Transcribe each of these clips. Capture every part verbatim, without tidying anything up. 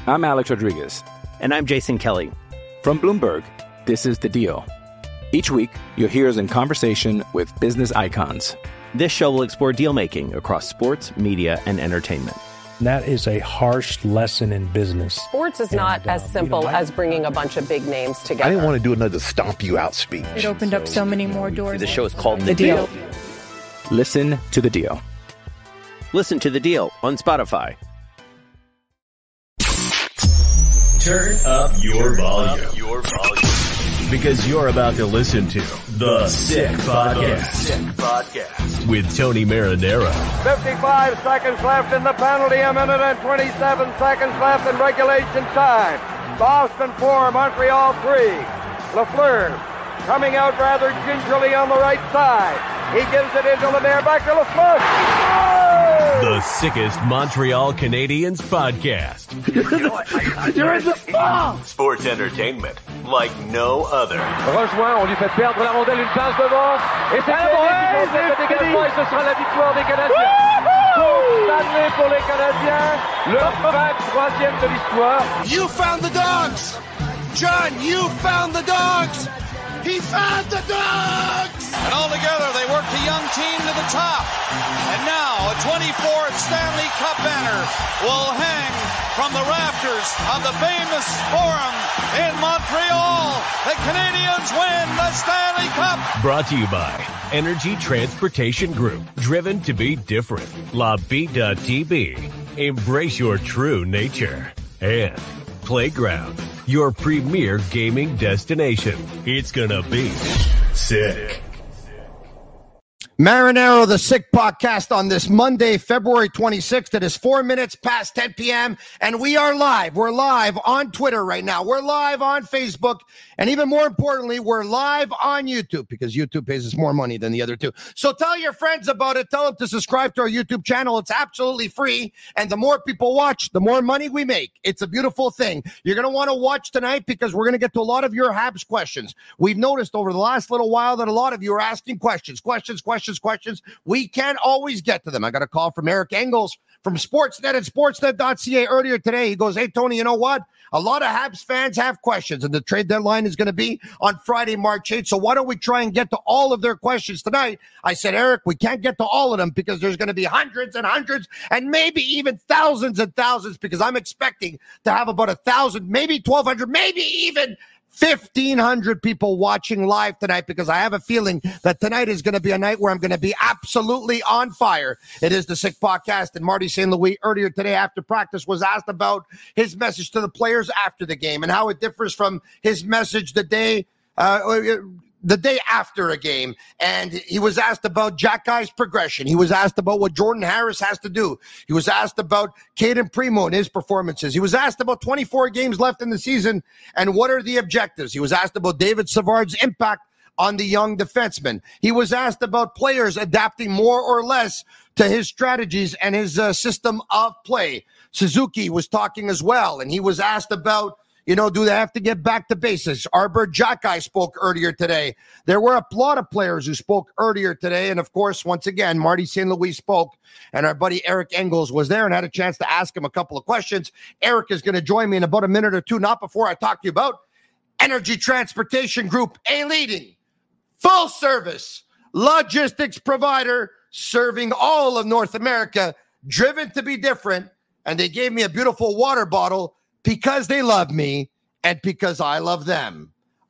I'm Alex Rodriguez. And I'm Jason Kelly. From Bloomberg, this is The Deal. Each week, you'll hear us in conversation with business icons. This show will explore deal-making across sports, media, and entertainment. That is a harsh lesson in business. Sports is not and, uh, as simple you know, I, as bringing a bunch of big names together. I didn't want to do another stomp you out speech. It opened so, up so many more doors. The show is called The, the deal. deal. Listen to The Deal. Listen to The Deal on Spotify. Turn up your volume. Up your volume. Because you're about to listen to The Sick Podcast. Sick Podcast. With Tony Marinaro. fifty-five seconds left in the penalty, a minute and twenty-seven seconds left in regulation time. Boston four, Montreal three. Lafleur coming out rather gingerly on the right side. He gives it into Lemaire, back to Lafleur. Oh! The sickest Montreal Canadiens podcast. You're in the ball! Sports entertainment like no other. Rejoint, on lui fait perdre la rondelle, une passe devant. Et c'est Canadien qui vont faire dégagement et ce sera la victoire des Canadiens. Coupe Stanley pour les Canadiens. Le vingt-troisième de l'histoire. You found the dogs! John, you found the dogs! He found the dogs! And all together, they worked the young team to the top. And now, a twenty-fourth Stanley Cup banner will hang from the rafters of the famous Forum in Montreal. The Canadiens win the Stanley Cup. Brought to you by Energy Transportation Group. Driven to be different. La Vida T V. Embrace your true nature. And Playground, your premier gaming destination. It's gonna be sick. Marinaro, the Sick Podcast on this Monday, February twenty-sixth. It is four minutes past ten p.m. and we are live. We're live on Twitter right now. We're live on Facebook. And even more importantly, we're live on YouTube because YouTube pays us more money than the other two. So tell your friends about it. Tell them to subscribe to our YouTube channel. It's absolutely free. And the more people watch, the more money we make. It's a beautiful thing. You're going to want to watch tonight because we're going to get to a lot of your Habs questions. We've noticed over the last little while that a lot of you are asking questions, questions, questions, questions. We can't always get to them. I got a call from Eric Engels from Sportsnet at sportsnet dot c a earlier today. He goes, hey, Tony, you know what? A lot of Habs fans have questions, and the trade deadline is going to be on Friday, March eighth. So why don't we try and get to all of their questions tonight? I said, Eric, we can't get to all of them because there's going to be hundreds and hundreds and maybe even thousands and thousands because I'm expecting to have about a thousand, maybe twelve hundred, maybe even fifteen hundred people watching live tonight because I have a feeling that tonight is going to be a night where I'm going to be absolutely on fire. It is the Sick Podcast, and Marty Saint Louis earlier today after practice was asked about his message to the players after the game and how it differs from his message the day uh, the day after a game. And he was asked about Jack Guy's progression. He was asked about what Jordan Harris has to do. He was asked about Caden Primo and his performances. He was asked about twenty-four games left in the season and what are the objectives. He was asked about David Savard's impact on the young defenseman. He was asked about players adapting more or less to his strategies and his uh, system of play. Suzuki was talking as well, and he was asked about, you know, do they have to get back to basics? Arbor Jackeye spoke earlier today. There were a lot of players who spoke earlier today. And, of course, once again, Marty Saint Louis spoke, and our buddy Eric Engels was there and had a chance to ask him a couple of questions. Eric is going to join me in about a minute or two, not before I talk to you about Energy Transportation Group, a leading full-service logistics provider serving all of North America, driven to be different. And they gave me a beautiful water bottle because they love me and because I love them.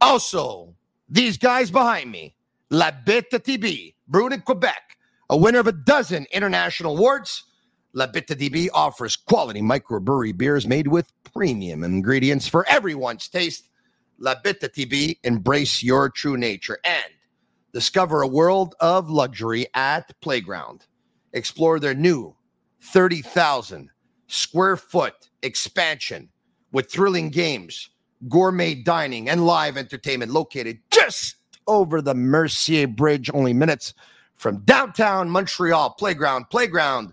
Also, these guys behind me, La Bête D B, brewed in Quebec, a winner of a dozen international awards. La Bête D B offers quality microbrewery beers made with premium ingredients for everyone's taste. La Bête D B, embrace your true nature and discover a world of luxury at Playground. Explore their new thirty thousand square foot expansion with thrilling games, gourmet dining, and live entertainment located just over the Mercier Bridge, only minutes from downtown Montreal. Playground, Playground,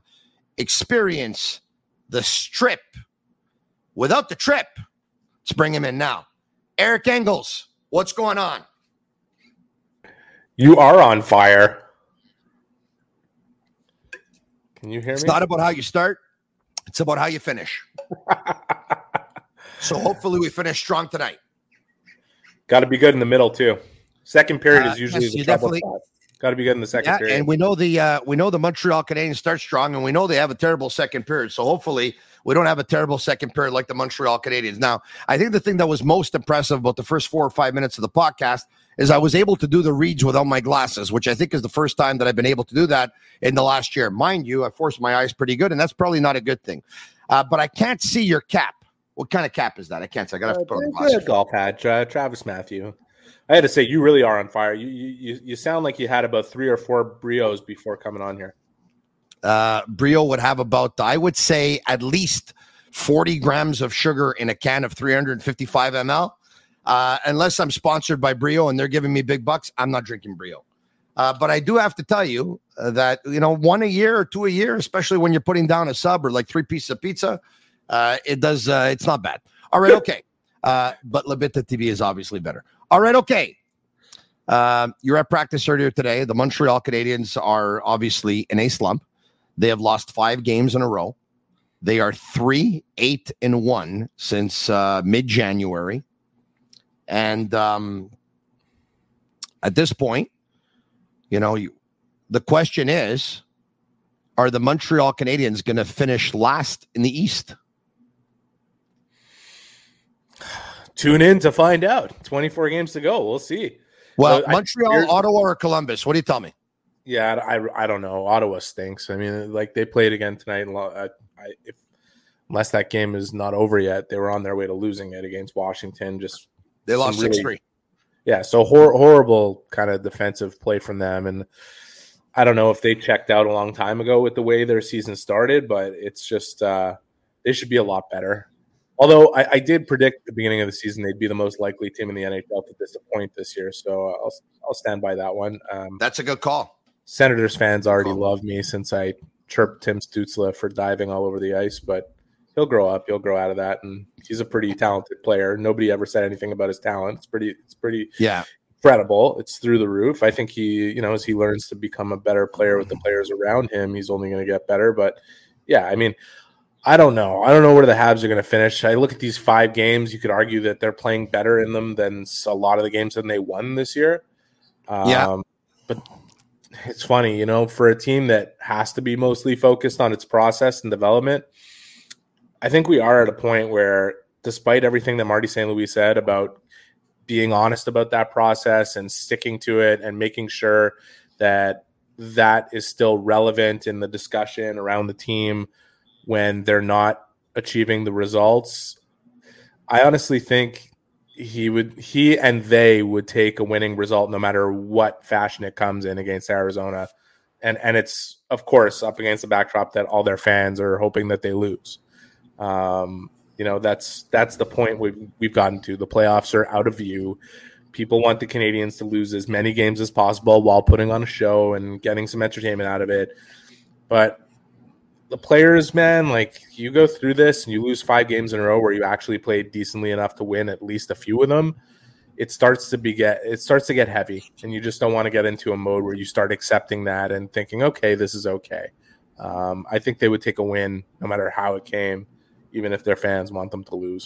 experience the Strip without the trip. Let's bring him in now. Eric Engels, what's going on? You are on fire. Can you hear me? It's not about how you start. It's about how you finish. So hopefully we finish strong tonight. Got to be good in the middle too. Second period Uh, is usually yes, the you trouble definitely- spot. Got to be good in the second Yeah, period. and we know the uh, we know the Montreal Canadiens start strong, and we know they have a terrible second period. So hopefully we don't have a terrible second period like the Montreal Canadiens. Now, I think the thing that was most impressive about the first four or five minutes of the podcast is I was able to do the reads without my glasses, which I think is the first time that I've been able to do that in the last year. Mind you, I forced my eyes pretty good, and that's probably not a good thing. Uh, but I can't see your cap. What kind of cap is that? I can't see. I got to Uh, put on the good glasses. golf hat, uh, Travis Matthew. I had to say, you really are on fire. You, you you sound like you had about three or four brios before coming on here. Uh, Brio would have about, I would say, at least forty grams of sugar in a can of three hundred fifty-five milliliters. Uh, unless I'm sponsored by Brio and they're giving me big bucks, I'm not drinking Brio. Uh, but I do have to tell you uh, that, you know, one a year or two a year, especially when you're putting down a sub or like three pieces of pizza, uh, it does, uh, it's not bad. All right, okay. Uh, but Labita T V is obviously better. All right, okay. Um, you're at practice earlier today. The Montreal Canadiens are obviously in a slump. They have lost five games in a row. They are three, eight, and one since uh, mid-January. And um, at this point, you know, you, the question is, are the Montreal Canadiens going to finish last in the East? Tune in to find out. twenty-four games to go. We'll see. Well, So, Montreal, I, Ottawa, or Columbus? What do you tell me? Yeah, I, I don't know. Ottawa stinks. I mean, like they played again tonight. And I, I, if, unless that game is not over yet, they were on their way to losing it against Washington. Just They lost really, six three. Yeah, so hor- horrible kind of defensive play from them. And I don't know if they checked out a long time ago with the way their season started, but it's just uh, they should be a lot better. Although I, I did predict at the beginning of the season they'd be the most likely team in the N H L to disappoint this year, so I'll I'll stand by that one. Um, That's a good call. Senators fans already love me since I chirped Tim Stützle for diving all over the ice, but he'll grow up. He'll grow out of that, and he's a pretty talented player. Nobody ever said anything about his talent. It's pretty. It's pretty. Yeah. Incredible. It's through the roof. I think he, you know, as he learns to become a better player with the players around him, he's only going to get better. But yeah, I mean. I don't know. I don't know where the Habs are going to finish. I look at these five games. You could argue that they're playing better in them than a lot of the games that they won this year. Um, yeah. But it's funny, you know, for a team that has to be mostly focused on its process and development, I think we are at a point where, despite everything that Marty Saint Louis said about being honest about that process and sticking to it and making sure that that is still relevant in the discussion around the team when they're not achieving the results, I honestly think he would, he and they would take a winning result no matter what fashion it comes in against Arizona. And and it's, of course, up against the backdrop that all their fans are hoping that they lose. Um, you know, that's that's the point we've, we've gotten to. The playoffs are out of view. People want the Canadiens to lose as many games as possible while putting on a show and getting some entertainment out of it. But the players, man, like you go through this and you lose five games in a row where you actually played decently enough to win at least a few of them. It starts to be get it starts to get heavy, and you just don't want to get into a mode where you start accepting that and thinking, okay, this is okay. Um, I think they would take a win no matter how it came, even if their fans want them to lose.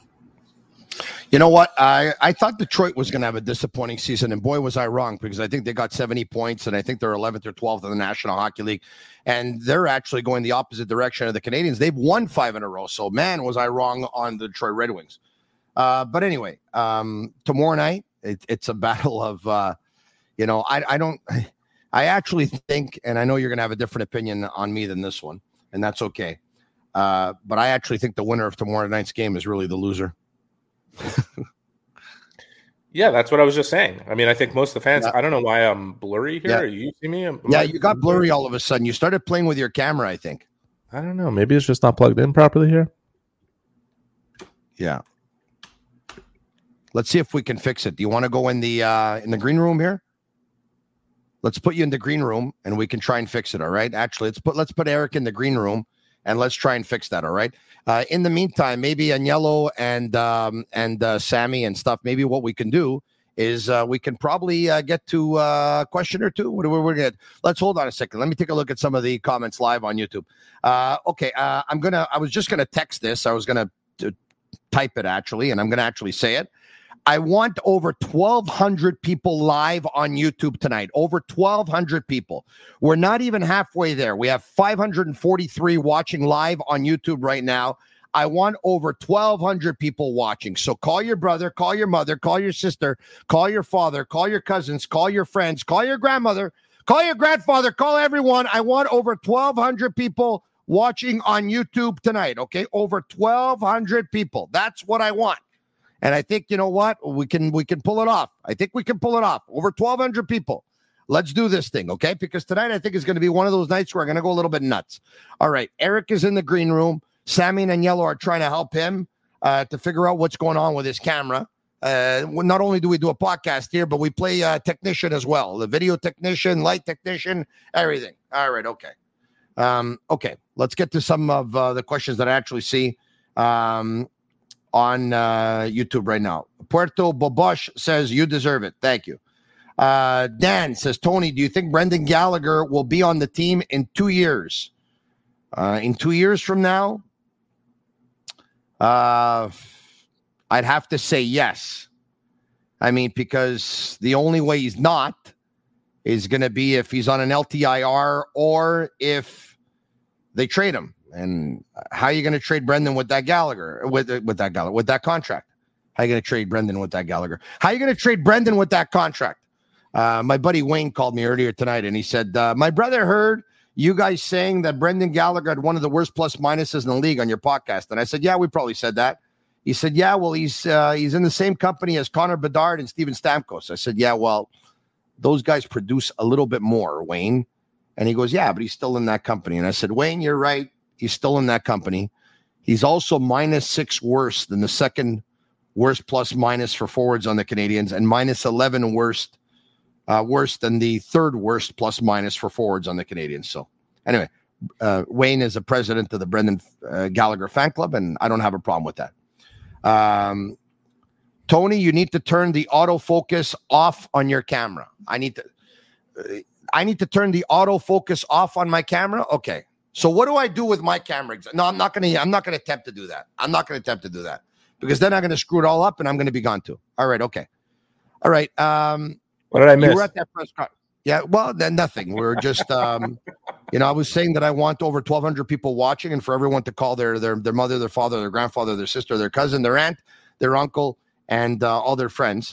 You know what? I, I thought Detroit was going to have a disappointing season, and boy, was I wrong, because I think they got seventy points, and I think they're eleventh or twelfth in the National Hockey League, and they're actually going the opposite direction of the Canadiens. They've won five in a row, so man, was I wrong on the Detroit Red Wings. Uh, but anyway, um, tomorrow night, it, it's a battle of, uh, you know, I, I don't, I actually think, and I know you're going to have a different opinion on me than this one, and that's okay, uh, but I actually think the winner of tomorrow night's game is really the loser. Yeah, that's what I was just saying. I mean, I think most of the fans, yeah. I don't know why I'm blurry here. Yeah. You see me? Am yeah, I, you got blurry all of a sudden. You started playing with your camera, I think. I don't know. Maybe it's just not plugged in properly here. Yeah. Let's see if we can fix it. Do you want to go in the uh, in the green room here? Let's put you in the green room, and we can try and fix it. All right. Actually, let's put let's put Eric in the green room, and let's try and fix that. All right. Uh, in the meantime, maybe Agnello and um, and uh, Sammy and stuff. Maybe what we can do is uh, we can probably uh, get to uh, a question or two. What do we we're get? Let's hold on a second. Let me take a look at some of the comments live on YouTube. Uh, okay. Uh, I'm gonna. I was just gonna text this. I was gonna. type it actually, and I'm going to actually say it. I want over twelve hundred people live on YouTube tonight. Over twelve hundred people. We're not even halfway there. We have five hundred forty-three watching live on YouTube right now. I want over twelve hundred people watching. So call your brother, call your mother, call your sister, call your father, call your cousins, call your friends, call your grandmother, call your grandfather, call everyone. I want over twelve hundred people watching on YouTube tonight, okay? Over twelve hundred people. That's what I want. And I think, you know what? We can we can pull it off. I think we can pull it off. Over twelve hundred people. Let's do this thing, okay? Because tonight I think is going to be one of those nights where I'm going to go a little bit nuts. All right, Eric is in the green room. Sammy and Yellow are trying to help him uh, to figure out what's going on with his camera. Uh, not only do we do a podcast here, but we play uh, technician as well. The video technician, light technician, everything. All right, okay. Um, okay, let's get to some of uh, the questions that I actually see. Um on uh, YouTube right now. Puerto Bobosh says, you deserve it. Thank you. Uh, Dan says, Tony, do you think Brendan Gallagher will be on the team in two years? Uh, in two years from now? Uh, I'd have to say yes. I mean, because the only way he's not is going to be if he's on an L T I R or if they trade him. And how are you going to trade Brendan with that Gallagher, with with that Gallagher, with that contract? How are you going to trade Brendan with that Gallagher? How are you going to trade Brendan with that contract? Uh, my buddy Wayne called me earlier tonight, and he said, uh, my brother heard you guys saying that Brendan Gallagher had one of the worst plus minuses in the league on your podcast. And I said, yeah, we probably said that. He said, yeah, well, he's uh, he's in the same company as Connor Bedard and Steven Stamkos. I said, yeah, well, those guys produce a little bit more, Wayne. And he goes, yeah, but he's still in that company. And I said, Wayne, you're right. He's still in that company. He's also minus six worse than the second worst plus minus for forwards on the Canadians and minus eleven worst, uh, worse than the third worst plus minus for forwards on the Canadians. So anyway, uh, Wayne is the president of the Brendan uh, Gallagher fan club, and I don't have a problem with that. Um, Tony, you need to turn the autofocus off on your camera. I need to, uh, I need to turn the autofocus off on my camera. Okay. So what do I do with my camera? No, I'm not going to, I'm not going to attempt to do that. I'm not going to attempt to do that because then I'm going to screw it all up and I'm going to be gone too. All right. Okay. All right. Um, what did I miss? You were at that press conference. Yeah. Well, then nothing. We we're just, um, you know, I was saying that I want over twelve hundred people watching and for everyone to call their, their, their mother, their father, their grandfather, their sister, their cousin, their aunt, their uncle, and uh, all their friends.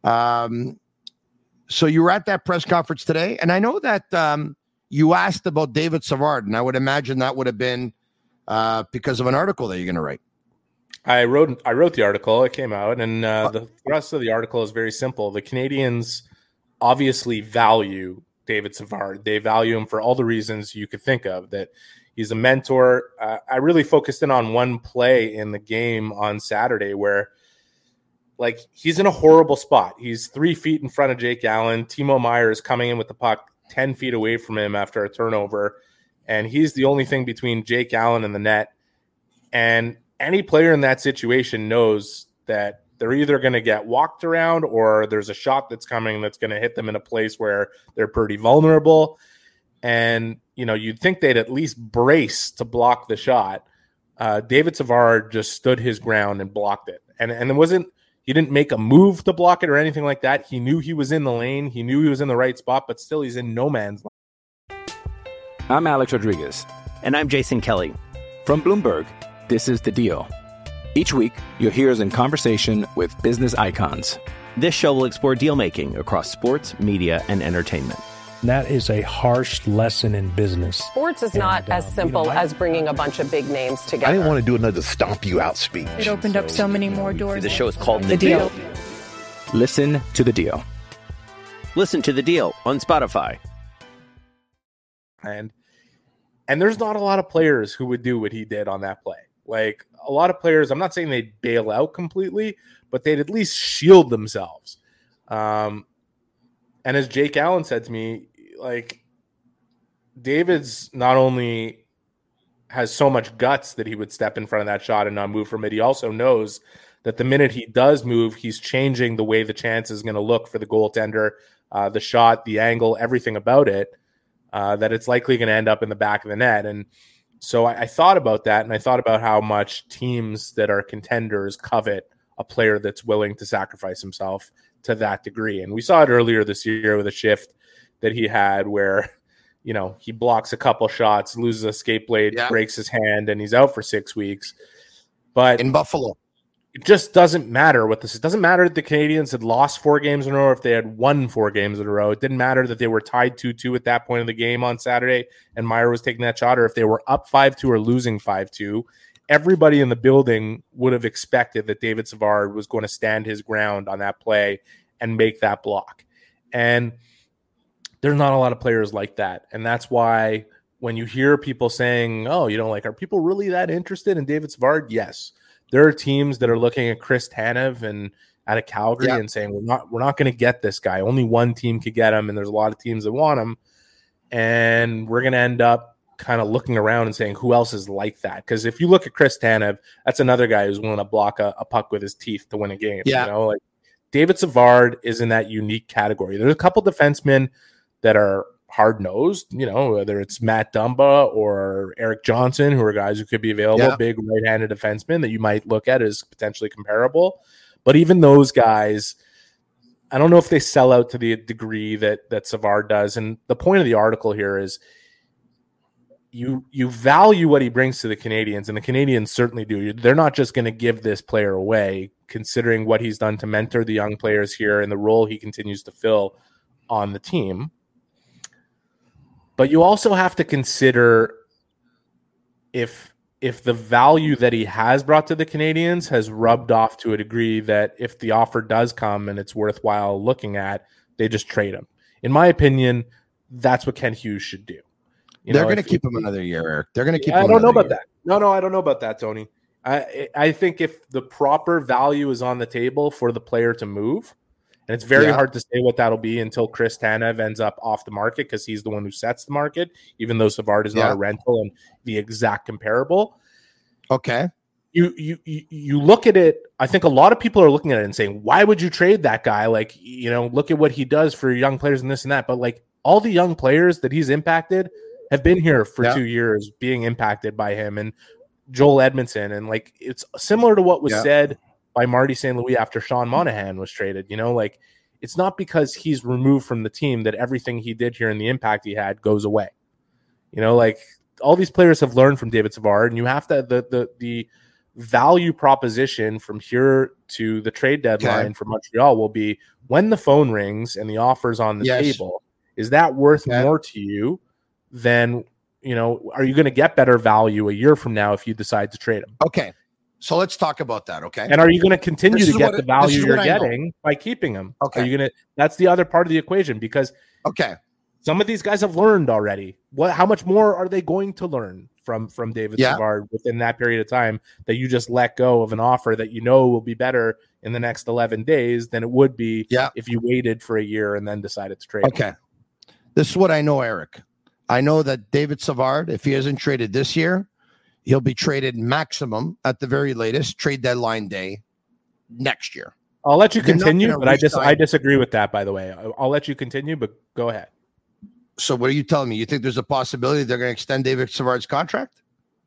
Um, so you were at that press conference today. And I know that, um, you asked about David Savard, and I would imagine that would have been uh, because of an article that you're going to write. I wrote I wrote the article. It came out, and uh, the thrust of the article is very simple. The Canadians obviously value David Savard. They value him for all the reasons you could think of, that he's a mentor. Uh, I really focused in on one play in the game on Saturday where, like, he's in a horrible spot. He's three feet in front of Jake Allen. Timo Meier is coming in with the puck ten feet away from him after a turnover, and he's the only thing between Jake Allen and the net. And any player in that situation knows that they're either going to get walked around or there's a shot that's coming that's going to hit them in a place where they're pretty vulnerable. And, you know, you'd think they'd at least brace to block the shot. Uh, David Savard just stood his ground and blocked it. And, and it wasn't, he didn't make a move to block it or anything like that. He knew he was in the lane. He knew he was in the right spot, but still he's in no man's land. I'm Alex Rodriguez. And I'm Jason Kelly. From Bloomberg, this is The Deal. Each week, you'll hear us in conversation with business icons. This show will explore deal-making across sports, media, and entertainment. That is a harsh lesson in business. Sports is not and, uh, as simple you know, I, as bringing a bunch of big names together. I didn't want to do another stomp you out speech. It opened so, up so many more doors. The show is called The, the deal. deal. Listen to The Deal. Listen to The Deal on Spotify. And and there's not a lot of players who would do what he did on that play. Like, a lot of players, I'm not saying they'd bail out completely, but they'd at least shield themselves. Um, and as Jake Allen said to me, like, David's not only has so much guts that he would step in front of that shot and not move from it, he also knows that the minute he does move, he's changing the way the chance is going to look for the goaltender, uh, the shot, the angle, everything about it, uh, that it's likely going to end up in the back of the net. And So I, I thought about that, and I thought about how much teams that are contenders covet a player that's willing to sacrifice himself to that degree. And we saw it earlier this year with a shift that he had where, you know, he blocks a couple shots, loses a skate blade, yeah. breaks his hand, and he's out for six weeks. But in Buffalo, it just doesn't matter what this. It doesn't matter that the Canadians had lost four games in a row, if they had won four games in a row. It didn't matter that they were tied two two at that point in the game on Saturday and Meyer was taking that shot, or if they were up five two or losing five two. Everybody in the building would have expected that David Savard was going to stand his ground on that play and make that block. And there's not a lot of players like that. And that's why when you hear people saying, oh, you know, like, are people really that interested in David Savard? Yes. There are teams that are looking at Chris Tanev and out of Calgary yeah. and saying, we're not, we're not going to get this guy. Only one team could get him. And there's a lot of teams that want him. And we're going to end up kind of looking around and saying, who else is like that? Because if you look at Chris Tanev, that's another guy who's willing to block a, a puck with his teeth to win a game. Yeah. You know, like David Savard is in that unique category. There's a couple defensemen that are hard-nosed, you know, whether it's Matt Dumba or Eric Johnson, who are guys who could be available, yeah. big right-handed defensemen that you might look at as potentially comparable. But even those guys, I don't know if they sell out to the degree that that Savard does. And the point of the article here is you you value what he brings to the Canadians, and the Canadians certainly do. They're not just going to give this player away, considering what he's done to mentor the young players here and the role he continues to fill on the team. But you also have to consider if if the value that he has brought to the Canadians has rubbed off to a degree that if the offer does come and it's worthwhile looking at, they just trade him. In my opinion, that's what Ken Hughes should do. You They're going to keep him another year, Eric. They're going to keep him I don't know about year. that. No, no, I don't know about that, Tony. I I think if the proper value is on the table for the player to move, and it's very yeah. hard to say what that'll be until Chris Tanev ends up off the market because he's the one who sets the market, even though Savard is yeah. not a rental and the exact comparable. Okay. You, you you you look at it, I think a lot of people are looking at it and saying, why would you trade that guy? Like, you know, look at what he does for young players and this and that. But like all the young players that he's impacted have been here for yeah. two years being impacted by him, and Joel Edmondson. And like, it's similar to what was yeah. said by Marty Saint Louis after Sean Monahan was traded. You know, like it's not because he's removed from the team that everything he did here and the impact he had goes away. You know, like all these players have learned from David Savard, and you have to, the, the, the value proposition from here to the trade deadline okay. for Montreal will be when the phone rings and the offer's on the yes. table, is that worth okay. more to you than, you know, are you going to get better value a year from now if you decide to trade him? Okay. So let's talk about that, okay? And are you going to continue to get the value you're getting by keeping him? Okay. Are you going to? That's the other part of the equation, because okay, some of these guys have learned already. What? How much more are they going to learn from from David yeah. Savard within that period of time that you just let go of an offer that you know will be better in the next eleven days than it would be yeah. if you waited for a year and then decided to trade okay. him? This is what I know, Eric. I know that David Savard, if he isn't traded this year, he'll be traded maximum at the very latest trade deadline day next year. I'll let you They're continue, but I just I disagree with that, by the way. I'll, I'll let you continue, but go ahead. So what are you telling me? You think there's a possibility they're going to extend David Savard's contract?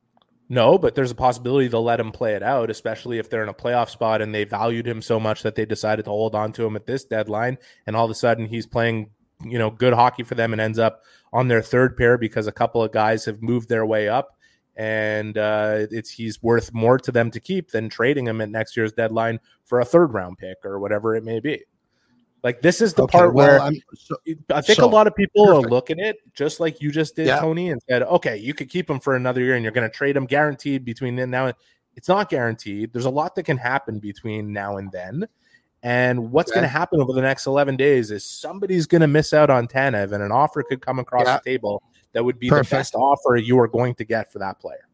No, but there's a possibility they'll let him play it out, especially if they're in a playoff spot and they valued him so much that they decided to hold on to him at this deadline, and all of a sudden he's playing, you know, good hockey for them and ends up on their third pair because a couple of guys have moved their way up. And uh, it's he's worth more to them to keep than trading him at next year's deadline for a third round pick or whatever it may be. Like, this is the okay, part well, where I'm, so, I think so, a lot of people perfect. are looking at it just like you just did, yeah. Tony, and said, okay, you could keep him for another year and you're going to trade him guaranteed between then and now. It's not guaranteed. There's a lot that can happen between now and then. And what's okay. going to happen over the next eleven days is somebody's going to miss out on Tanev, and an offer could come across yeah. the table that would be Perfect. the best offer you are going to get for that player.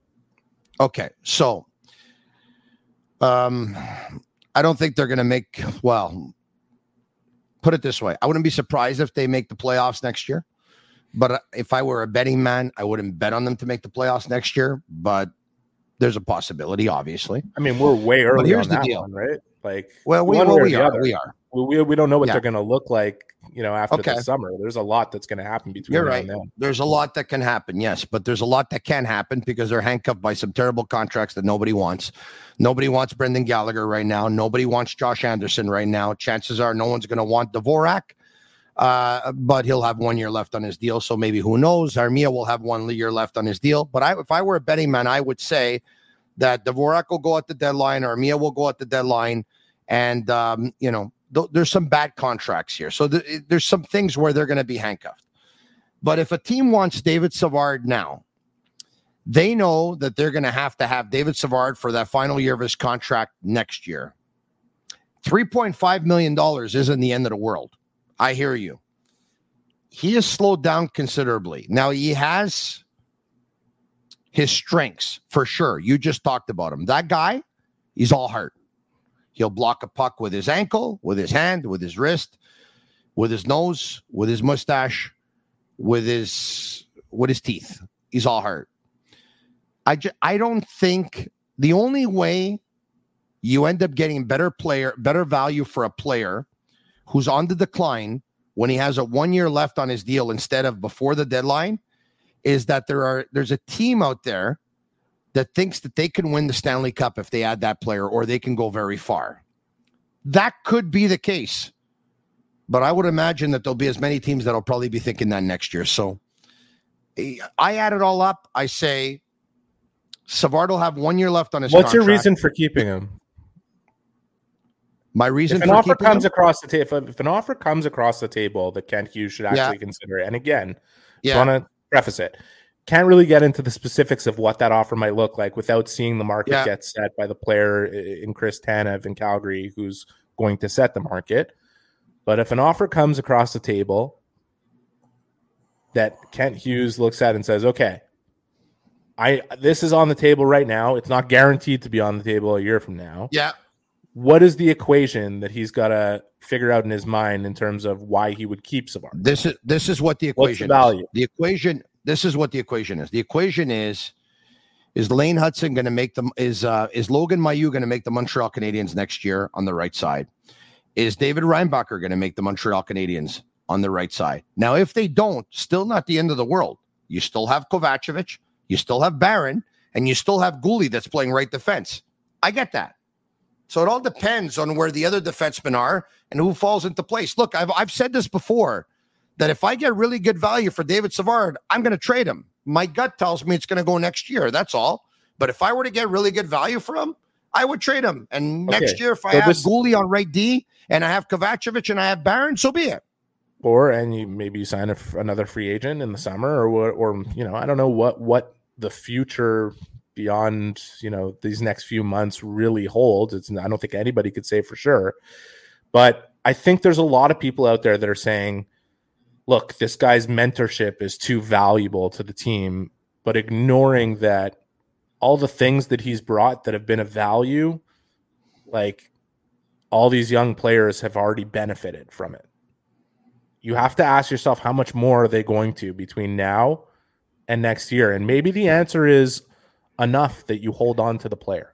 Okay, so um, I don't think they're going to make, well, put it this way. I wouldn't be surprised if they make the playoffs next year. But if I were a betting man, I wouldn't bet on them to make the playoffs next year. But there's a possibility, obviously. I mean, we're way early on that one, right? Like, well, we, well, we are. We are. We, we don't know what yeah. they're going to look like you know, after Okay. the summer. There's a lot that's going to happen between You're now right. and then. There's a lot that can happen, yes, but there's a lot that can happen because they're handcuffed by some terrible contracts that nobody wants. Nobody wants Brendan Gallagher right now. Nobody wants Josh Anderson right now. Chances are no one's going to want Dvorak, uh, but he'll have one year left on his deal, so maybe who knows? Armia will have one year left on his deal. But I, if I were a betting man, I would say that Dvorak will go at the deadline, Armia will go at the deadline, and, um, you know, th- there's some bad contracts here. So th- there's some things where they're going to be handcuffed. But if a team wants David Savard now, they know that they're going to have to have David Savard for that final year of his contract next year. three point five million dollars isn't the end of the world. I hear you. He has slowed down considerably. Now, he has his strengths, for sure. You just talked about him. That guy, he's all heart. He'll block a puck with his ankle, with his hand, with his wrist, with his nose, with his mustache, with his with his teeth. He's all heart. I, ju- I don't think the only way you end up getting better player, better value for a player who's on the decline when he has a one year left on his deal instead of before the deadline is that there are there's a team out there that thinks that they can win the Stanley Cup if they add that player, or they can go very far. That could be the case, but I would imagine that there'll be as many teams that'll probably be thinking that next year. So I add it all up. I say Savard will have one year left on his What's contract. your reason for keeping him? My reason if an for offer keeping comes him? across the table, if, if an offer comes across the table that Kent Hughes should actually Yeah. consider, and again, Yeah. just want to preface it, can't really get into the specifics of what that offer might look like without seeing the market Yeah. get set by the player in Chris Tanev in Calgary, who's going to set the market. But if an offer comes across the table that Kent Hughes looks at and says, okay, I this is on the table right now. It's not guaranteed to be on the table a year from now. Yeah. What is the equation that he's got to figure out in his mind in terms of why he would keep Savard? This is this is what the What's the equation value? is. The equation. This is what the equation is. The equation is: is Lane Hudson going to make them? Is uh, is Logan Mailloux going to make the Montreal Canadiens next year on the right side? Is David Reinbacher going to make the Montreal Canadiens on the right side? Now, if they don't, still not the end of the world. You still have Kovacevic, you still have Barron, and you still have Gouli that's playing right defense. I get that. So it all depends on where the other defensemen are and who falls into place. Look, I've I've said this before, that if I get really good value for David Savard, I'm going to trade him. My gut tells me it's going to go next year. That's all. But if I were to get really good value for him, I would trade him. And Okay, next year, if I so have this- Gouli on right D and I have Kovacevic and I have Barron, so be it. Or and you maybe you sign a, another free agent in the summer, or what, or you know, I don't know what what the future beyond, you know, these next few months really holds. It's I don't think anybody could say for sure, but I think there's a lot of people out there that are saying, look, this guy's mentorship is too valuable to the team, but ignoring that all the things that he's brought that have been of value, like all these young players have already benefited from it. You have to ask yourself, how much more are they going to between now and next year? And maybe the answer is enough that you hold on to the player,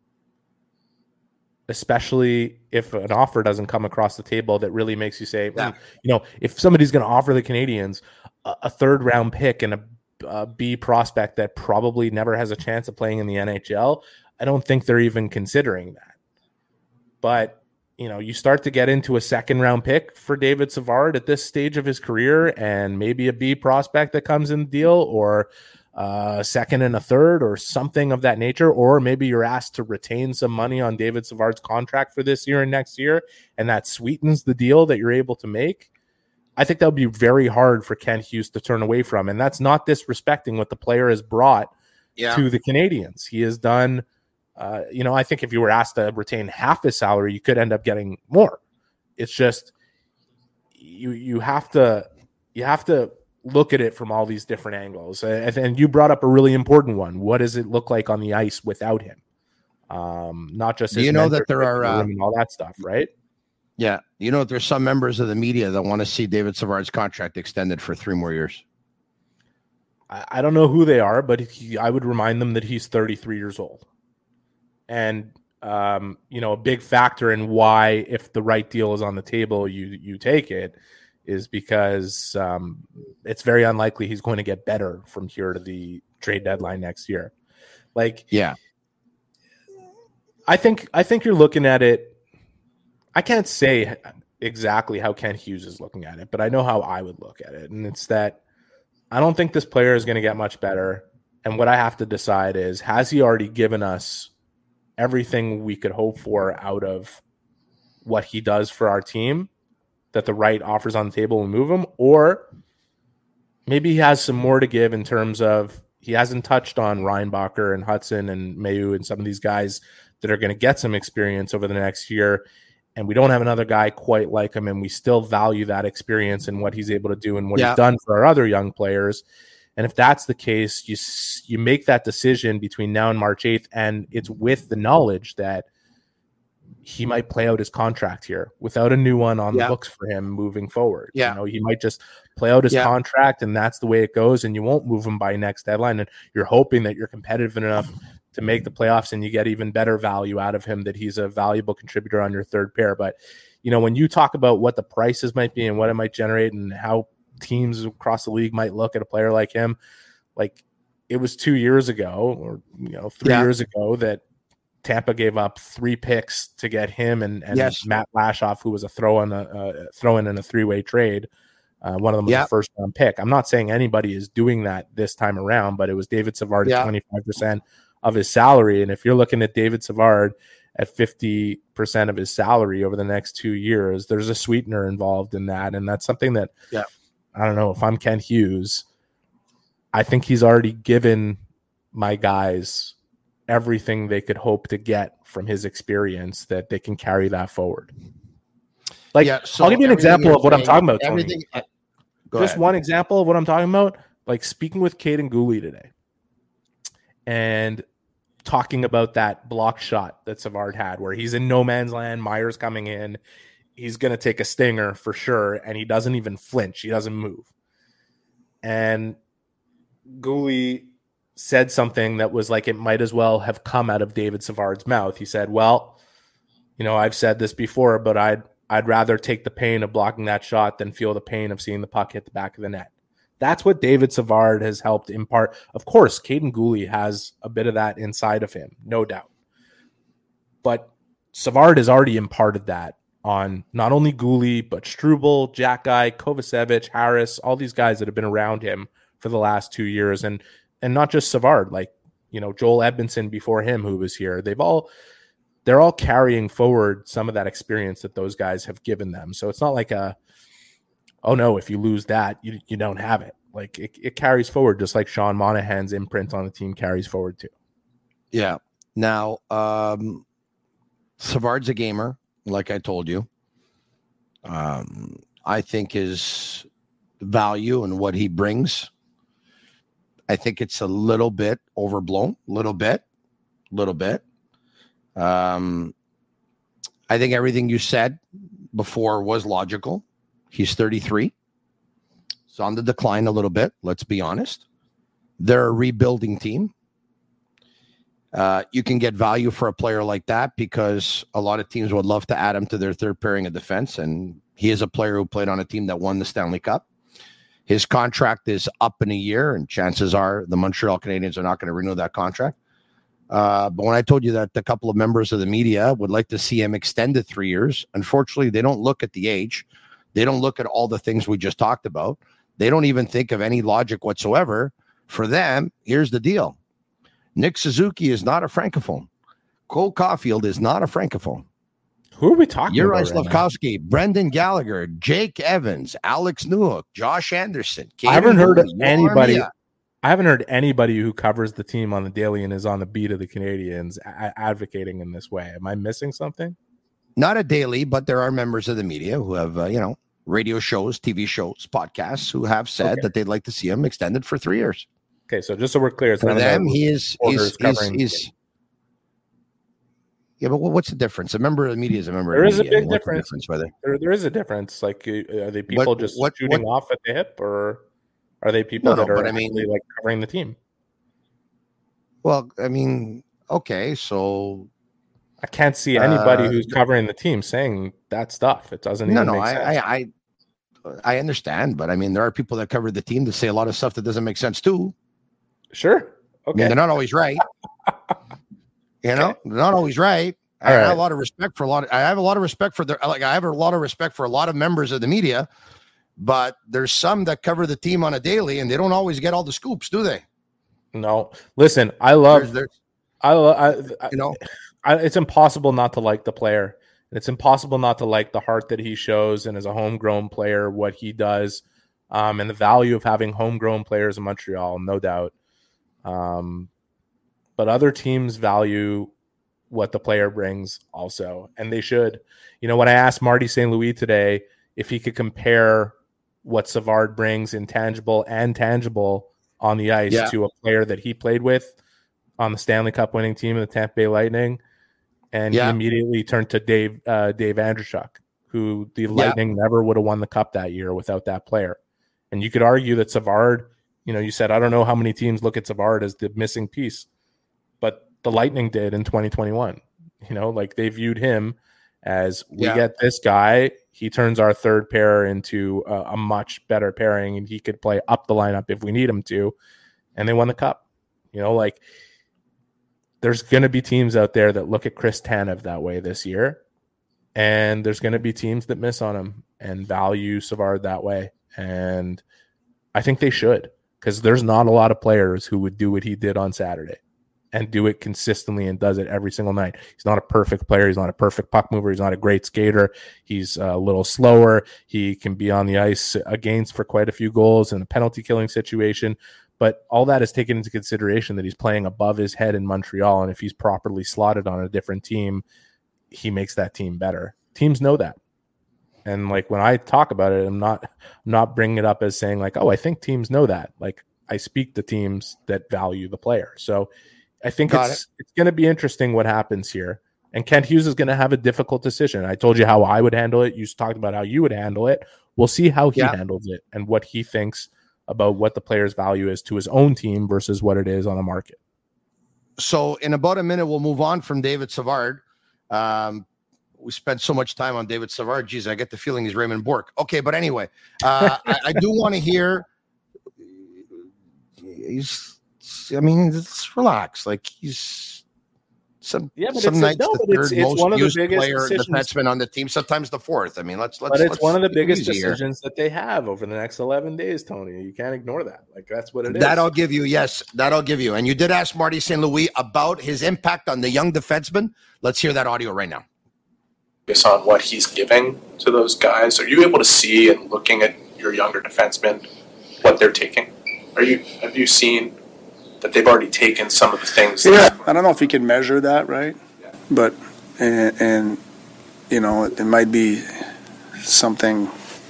especially if an offer doesn't come across the table that really makes you say, Yeah. "Hmm, you know, if somebody's going to offer the Canadians a, a third round pick and a, a B prospect that probably never has a chance of playing in the N H L, I don't think they're even considering that. But you know, you start to get into a second round pick for David Savard at this stage of his career, and maybe a B prospect that comes in the deal, or a second and a third, or something of that nature. Or maybe you're asked to retain some money on David Savard's contract for this year and next year, and that sweetens the deal that you're able to make. I think that would be very hard for Kent Hughes to turn away from. And that's not disrespecting what the player has brought Yeah. to the Canadians. He has done, uh, you know, I think if you were asked to retain half his salary, you could end up getting more. It's just you you have to you have to look at it from all these different angles. And, and you brought up a really important one. What does it look like on the ice without him? Um, not just Do his you know that mentorship there are, uh, and all that stuff, right? Yeah. You know, there's some members of the media that want to see David Savard's contract extended for three more years. I, I don't know who they are, but he, I would remind them that he's thirty-three years old. And, um, you know, a big factor in why, if the right deal is on the table, you you take it, is because um, it's very unlikely he's going to get better from here to the trade deadline next year. Like, yeah, I think I think you're looking at it. I can't say exactly how Kent Hughes is looking at it, but I know how I would look at it, and it's that I don't think this player is going to get much better. And what I have to decide is, has he already given us everything we could hope for out of what he does for our team, that the right offers on the table will move him? Or maybe he has some more to give in terms of he hasn't touched on Reinbacher and Hudson and Mayu and some of these guys that are going to get some experience over the next year. And we don't have another guy quite like him, and we still value that experience and what he's able to do and what yeah. he's done for our other young players. And if that's the case, you you make that decision between now and March eighth, and it's with the knowledge that he might play out his contract here without a new one on yeah. the books for him moving forward. Yeah. You know, he might just play out his yeah. contract, and that's the way it goes, and you won't move him by next deadline. And you're hoping that you're competitive enough to make the playoffs and you get even better value out of him, that he's a valuable contributor on your third pair. But, you know, when you talk about what the prices might be and what it might generate and how teams across the league might look at a player like him, like it was two years ago or, you know, three yeah. years ago that Tampa gave up three picks to get him and, and yes. Matt Lashoff, who was a throw in a uh, throw in in a three-way trade. Uh, one of them was yep. a first round pick. I'm not saying anybody is doing that this time around, but it was David Savard at twenty-five percent of his salary. And if you're looking at David Savard at fifty percent of his salary over the next two years, there's a sweetener involved in that. And that's something that, yeah. I don't know, if I'm Kent Hughes, I think he's already given my guys everything they could hope to get from his experience, that they can carry that forward. Like, yeah, so I'll give you an example of what saying, I'm talking about, Tony. Everything, uh, Just ahead. one example of what I'm talking about. Like speaking with Caden Gooley today and talking about that block shot that Savard had where he's in no man's land, Myers coming in, he's going to take a stinger for sure, and he doesn't even flinch. He doesn't move. And Gooley said something that was like it might as well have come out of David Savard's mouth. He said, well, you know, I've said this before, but I'd I'd rather take the pain of blocking that shot than feel the pain of seeing the puck hit the back of the net. That's what David Savard has helped impart. Of course, Caden Gooley has a bit of that inside of him, no doubt. But Savard has already imparted that on not only Gooley, but Struble, Jack-Guy, Kovacevic, Harris, all these guys that have been around him for the last two years. And and not just Savard, like, you know, Joel Edmondson before him who was here. They've all, they're all carrying forward some of that experience that those guys have given them. So it's not like a, oh no, if you lose that, you you don't have it. Like it, it carries forward, just like Sean Monahan's imprint on the team carries forward too. Yeah. Now, um, Savard's a gamer, like I told you. Um, I think his value and what he brings, I think it's a little bit overblown, little bit, little bit. Um, I think everything you said before was logical. He's thirty-three. It's on the decline a little bit. Let's be honest. They're a rebuilding team. Uh, you can get value for a player like that because a lot of teams would love to add him to their third pairing of defense. And he is a player who played on a team that won the Stanley Cup. His contract is up in a year, and chances are the Montreal Canadiens are not going to renew that contract. Uh, but when I told you that a couple of members of the media would like to see him extended three years, unfortunately, they don't look at the age. They don't look at all the things we just talked about. They don't even think of any logic whatsoever. For them, here's the deal. Nick Suzuki is not a Francophone. Cole Caulfield is not a Francophone. Who are we talking Yuri about? Yuri Slafkowski, right, Brendan Gallagher, Jake Evans, Alex Newhook, Josh Anderson. I haven't heard of anybody. I haven't heard anybody who covers the team on the daily and is on the beat of the Canadiens a- advocating in this way. Am I missing something? Not a daily, but there are members of the media who have, uh, you know, radio shows, T V shows, podcasts who have said okay. that they'd like to see him extended for three years. Okay, so just so we're clear, it's for them, he is is is, is yeah, but what's the difference? A member of the media is a member. There of is the media. a big what's difference. The difference whether there, there is a difference. Like, are they people what, just what, shooting what, off at the hip, or are they people no, that no, are but actually I mean, like covering the team? Well, I mean, okay, so I can't see anybody uh, who's covering the team saying that stuff. It doesn't no, even no, make I, sense. I, I, I understand, but I mean, there are people that cover the team that say a lot of stuff that doesn't make sense too. Sure. Okay. I mean, they're not always right. You know, okay. They're not always right. I All have right. a lot of respect for a lot of, I have a lot of respect for the, like, I have a lot of respect for a lot of members of the media, but there's some that cover the team on a daily and they don't always get all the scoops, do they? No, listen, I love, there's, there's, I love, I, you know, I, it's impossible not to like the player. It's impossible not to like the heart that he shows, and as a homegrown player, what he does, um, and the value of having homegrown players in Montreal, no doubt. Um, but other teams value what the player brings also, and they should. You know, when I asked Marty Saint Louis today if he could compare what Savard brings, intangible and tangible, on the ice yeah. to a player that he played with on the Stanley Cup winning team of the Tampa Bay Lightning, and yeah. he immediately turned to Dave uh, Dave Andreychuk, who the Lightning yeah. never would have won the Cup that year without that player. And you could argue that Savard, you know, you said, I don't know how many teams look at Savard as the missing piece, but the Lightning did in twenty twenty-one. You know, like they viewed him as we yeah. get this guy, he turns our third pair into a, a much better pairing, and he could play up the lineup if we need him to. And they won the Cup. You know, like there's going to be teams out there that look at Chris Tanev that way this year, and there's going to be teams that miss on him and value Savard that way. And I think they should, because there's not a lot of players who would do what he did on Saturday and do it consistently and does it every single night. He's not a perfect player. He's not a perfect puck mover. He's not a great skater. He's a little slower. He can be on the ice against for quite a few goals in a penalty killing situation. But all that is taken into consideration that he's playing above his head in Montreal. And if he's properly slotted on a different team, he makes that team better. Teams know that. And like when I talk about it, I'm not I'm not bringing it up as saying like, oh, I think teams know that. Like I speak to teams that value the player. So I think Got it's it. it's going to be interesting what happens here. And Kent Hughes is going to have a difficult decision. I told you how I would handle it. You talked about how you would handle it. We'll see how he yeah. handles it and what he thinks about what the player's value is to his own team versus what it is on the market. So in about a minute, we'll move on from David Savard. Um, we spent so much time on David Savard. Geez, I get the feeling he's Raymond Bourque. Okay, but anyway, uh, I, I do want to hear. He's, I mean, just relax. Like he's some, yeah, but some it's nights a, no, the but it's, third it's most one of the used biggest player decisions. defenseman on the team. Sometimes the fourth. I mean, let's let's. But it's let's one of the biggest easier. decisions that they have over the next eleven days, Tony. You can't ignore that. Like that's what it is. That I'll give you. Yes, that I'll give you. And you did ask Marty Saint Louis about his impact on the young defenseman. Let's hear that audio right now. Based on what he's giving to those guys, are you able to see and looking at your younger defensemen what they're taking? Are you have you seen that they've already taken some of the things? Yeah, that- I don't know if you can measure that, right? Yeah. But and, and you know, it might be something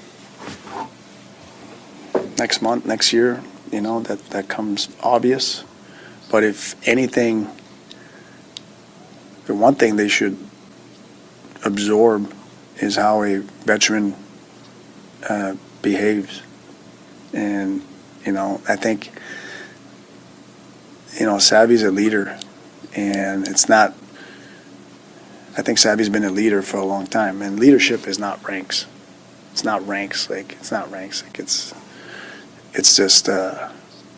next month, next year. You know that that comes obvious. But if anything, the one thing they should absorb is how a veteran uh, behaves. And, you know, I think, you know, Savvy's a leader, and it's not, I think Savvy's been a leader for a long time, and leadership is not ranks. It's not ranks, like, it's not ranks, like, it's, it's just uh,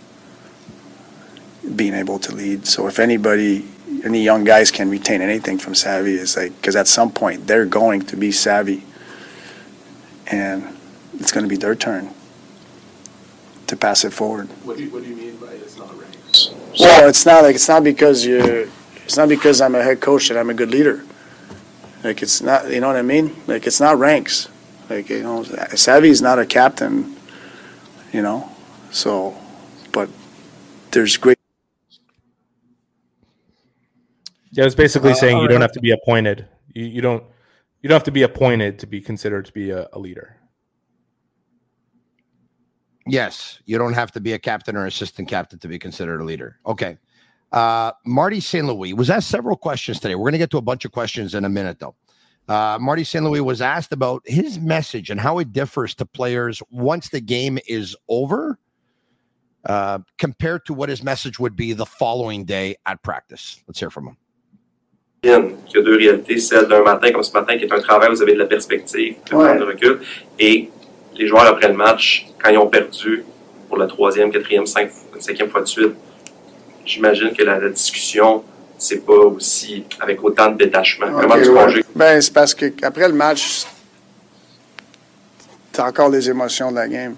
being able to lead. So if anybody, any young guys can retain anything from Savvy, is like, because at some point they're going to be Savvy, and it's going to be their turn to pass it forward. What do you, what do you mean by it's not ranks? Well, it's not like it's not because you, it's not because I'm a head coach that I'm a good leader. Like it's not, you know what I mean? Like it's not ranks. Like you know, Savvy is not a captain. You know, so, but there's great. Yeah, it's basically Uh, saying you all don't right. have to be appointed. You, you don't you don't have to be appointed to be considered to be a, a leader. Yes, you don't have to be a captain or assistant captain to be considered a leader. Okay. Uh, Marty Saint Louis was asked several questions today. We're going to get to a bunch of questions in a minute, though. Uh, Marty Saint Louis was asked about his message and how it differs to players once the game is over, uh, compared to what his message would be the following day at practice. Let's hear from him. Il y a deux réalités, celle d'un matin comme ce matin qui est un travail, vous avez de la perspective, de prendre du recul, et les joueurs après le match, quand ils ont perdu pour la troisième, quatrième, cinq, cinquième fois de suite, j'imagine que la, la discussion, c'est pas aussi avec autant de détachement. Okay, Comment tu ouais. conjugues? Ben, c'est parce qu'après le match, t'as encore les émotions de la game.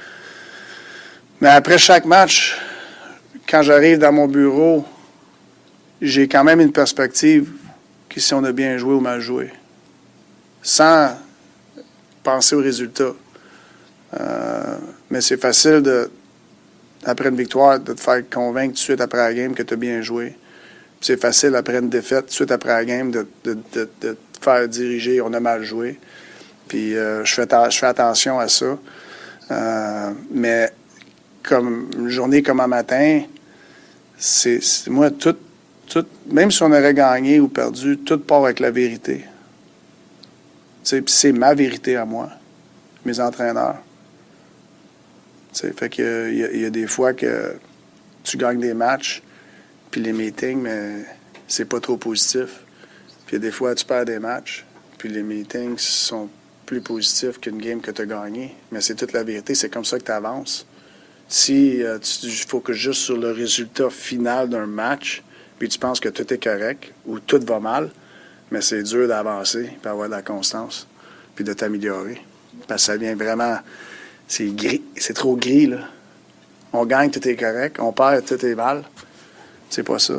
Mais après chaque match, quand j'arrive dans mon bureau, j'ai quand même une perspective que si on a bien joué ou mal joué. Sans penser aux résultats. Euh, mais c'est facile, de, après une victoire, de te faire convaincre tout de suite après la game que tu as bien joué. Puis c'est facile, après une défaite, tout de suite après la game, de, de, de, de te faire diriger, on a mal joué. Puis euh, je, fais ta, je fais attention à ça. Euh, mais comme une journée comme un matin, c'est, c'est moi, tout, tout, même si on aurait gagné ou perdu, tout part avec la vérité. Puis c'est ma vérité à moi, mes entraîneurs. T'sais, fait que il y, y a des fois que tu gagnes des matchs, puis les meetings, mais c'est pas trop positif. Puis des fois, tu perds des matchs, puis les meetings sont plus positifs qu'une game que tu as gagnée. Mais c'est toute la vérité, c'est comme ça que tu avances. Si euh, tu focuses juste sur le résultat final d'un match, puis tu penses que tout est correct ou tout va mal, mais c'est dur d'avancer, puis avoir de la constance, puis de t'améliorer. Parce que ça vient vraiment... C'est gris. C'est trop gris, là. On gagne, tout est correct. On perd, tout est mal. C'est pas ça.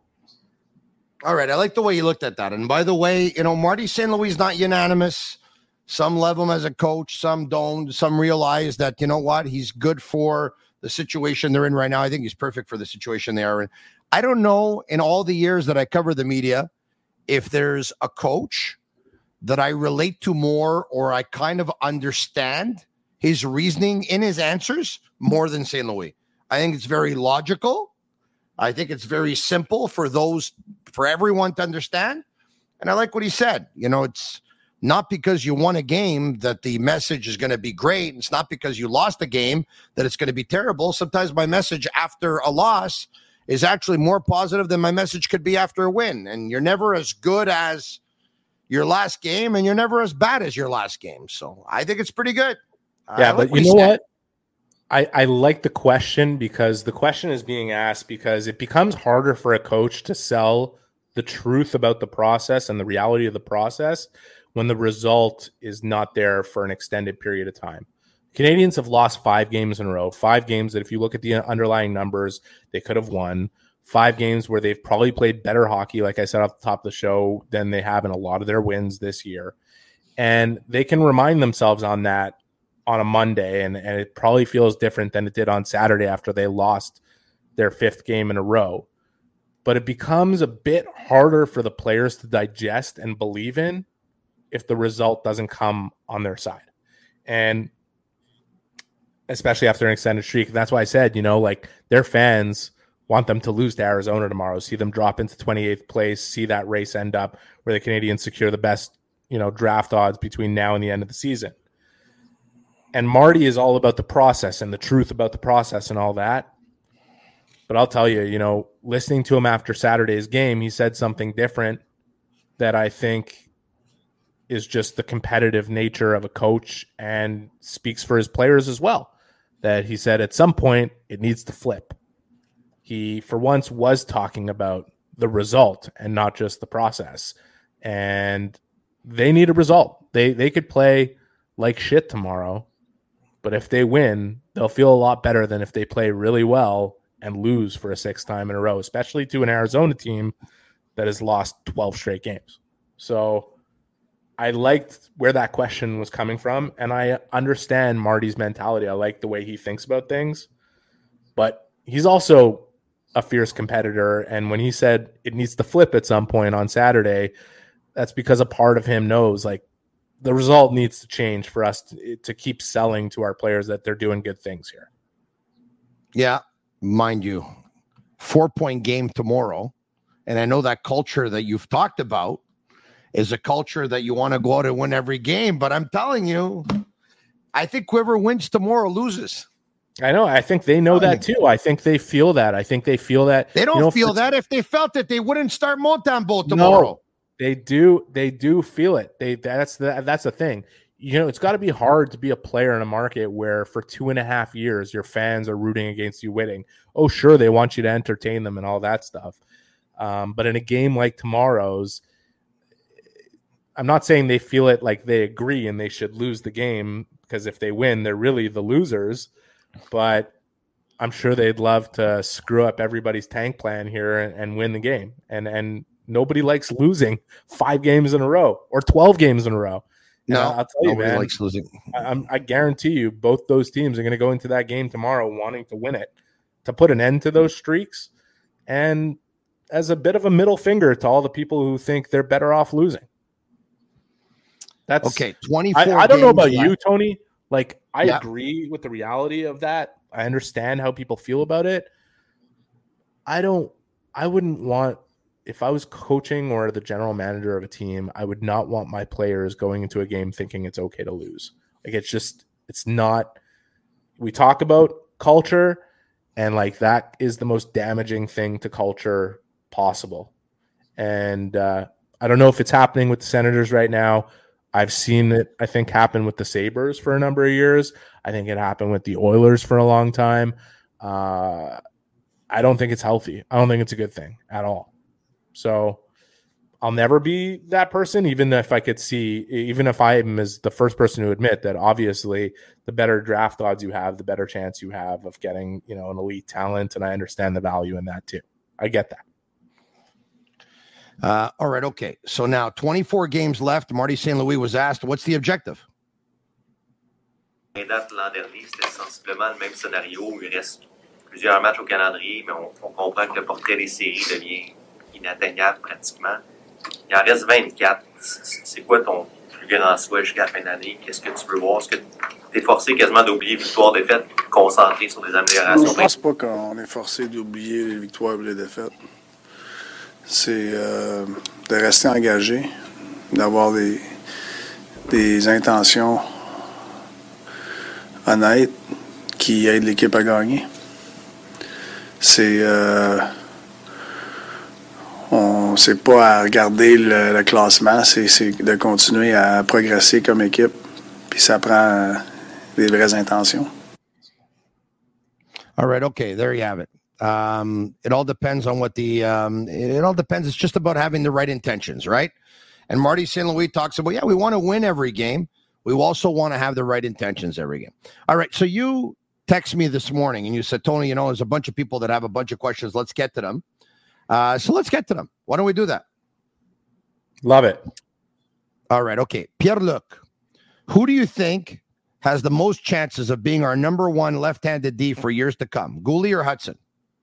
All right, I like the way you looked at that. And by the way, you know, Marty Saint Louis is not unanimous. Some love him as a coach, some don't. Some realize that, you know what, he's good for the situation they're in right now. I think he's perfect for the situation they are in. I don't know, in all the years that I cover the media, if there's a coach that I relate to more or I kind of understand his reasoning in his answers more than Saint Louis. I think it's very logical. I think it's very simple for those, for everyone to understand. And I like what he said. You know, it's not because you won a game that the message is going to be great. It's not because you lost a game that it's going to be terrible. Sometimes my message after a loss is actually more positive than my message could be after a win. And you're never as good as your last game, and you're never as bad as your last game. So I think it's pretty good. Yeah, but you know what? I, I like the question because the question is being asked because it becomes harder for a coach to sell the truth about the process and the reality of the process when the result is not there for an extended period of time. Canadians have lost five games in a row, five games that if you look at the underlying numbers, they could have won. Five games where they've probably played better hockey, like I said off the top of the show, than they have in a lot of their wins this year. And they can remind themselves on that on a Monday, and, and it probably feels different than it did on Saturday after they lost their fifth game in a row. But it becomes a bit harder for the players to digest and believe in if the result doesn't come on their side. And especially after an extended streak. And that's why I said, you know, like their fans want them to lose to Arizona tomorrow, see them drop into twenty-eighth place, see that race end up where the Canadians secure the best, you know, draft odds between now and the end of the season. And Marty is all about the process and the truth about the process and all that. But I'll tell you, you know, listening to him after Saturday's game, he said something different that I think is just the competitive nature of a coach and speaks for his players as well. That he said at some point it needs to flip. He, for once, was talking about the result and not just the process. And they need a result. They they could play like shit tomorrow, but if they win, they'll feel a lot better than if they play really well and lose for a sixth time in a row, especially to an Arizona team that has lost twelve straight games. So I liked where that question was coming from, and I understand Marty's mentality. I like the way he thinks about things, but he's also a fierce competitor, and when he said it needs to flip at some point on Saturday, that's because a part of him knows, like, the result needs to change for us to, to keep selling to our players that they're doing good things here. Yeah, mind you, four-point game tomorrow, and I know that culture that you've talked about is a culture that you want to go out and win every game, but I'm telling you, I think whoever wins tomorrow loses. I know. I think they know that too. I think they feel that. I think they feel that. They don't you know, feel that. If they felt it, they wouldn't start Montembeault tomorrow. No, they do. They do feel it. They that's the that's the thing. you know, it's got to be hard to be a player in a market where for two and a half years your fans are rooting against you winning. Oh, sure, they want you to entertain them and all that stuff. Um, but in a game like tomorrow's, I'm not saying they feel it like they agree and they should lose the game, because if they win, they're really the losers. But I'm sure they'd love to screw up everybody's tank plan here and, and win the game. And and nobody likes losing five games in a row or twelve games in a row. No, and I'll tell you, nobody man, likes losing. I, I'm, I guarantee you both those teams are going to go into that game tomorrow wanting to win it, to put an end to those streaks, and as a bit of a middle finger to all the people who think they're better off losing. That's okay. twenty-four. I, I don't know about left. you, Tony. Like, I yeah. agree with the reality of that. I understand how people feel about it. I don't, I wouldn't want, if I was coaching or the general manager of a team, I would not want my players going into a game thinking it's okay to lose. Like, it's just, it's not, we talk about culture, and like that is the most damaging thing to culture possible. And uh, I don't know if it's happening with the Senators right now. I've seen it, I think, happen with the Sabres for a number of years. I think it happened with the Oilers for a long time. Uh, I don't think it's healthy. I don't think it's a good thing at all. So I'll never be that person, even if I could see, even if I'm as the first person to admit that obviously the better draft odds you have, the better chance you have of getting, you know, an elite talent. And I understand the value in that too. I get that. Uh, all right, okay. So now twenty-four games left. Marty Saint Louis was asked, what's the objective? Les dates l'an dernier, c'était sensiblement le même scénario. Il reste plusieurs matchs au calendrier, mais on, on comprend que le portrait des séries devient inatteignable pratiquement. Il en reste vingt-quatre. C'est quoi ton plus grand souhait jusqu'à la fin d'année? Qu'est-ce que tu veux voir? Est-ce que tu es forcé quasiment d'oublier victoire-défaite, concentré sur des améliorations? Je ne pense pas qu'on est forcé d'oublier les victoires et les défaites. C'est euh, de rester engagé, d'avoir des, des intentions honnêtes qui aident l'équipe à gagner. C'est euh, on sait pas à regarder le, le classement, c'est, c'est de continuer à progresser comme équipe, puis ça prend des vraies intentions. All right, okay, there you have it. Um, it all depends on what the, um, it, it all depends. It's just about having the right intentions, right? And Marty Saint Louis talks about, yeah, we want to win every game. We also want to have the right intentions every game. All right. So you text me this morning and you said, Tony, you know, there's a bunch of people that have a bunch of questions. Let's get to them. Uh, so let's get to them. Why don't we do that? Love it. All right. Okay. Pierre-Luc, who do you think has the most chances of being our number one left-handed D for years to come? Gouli or Hudson?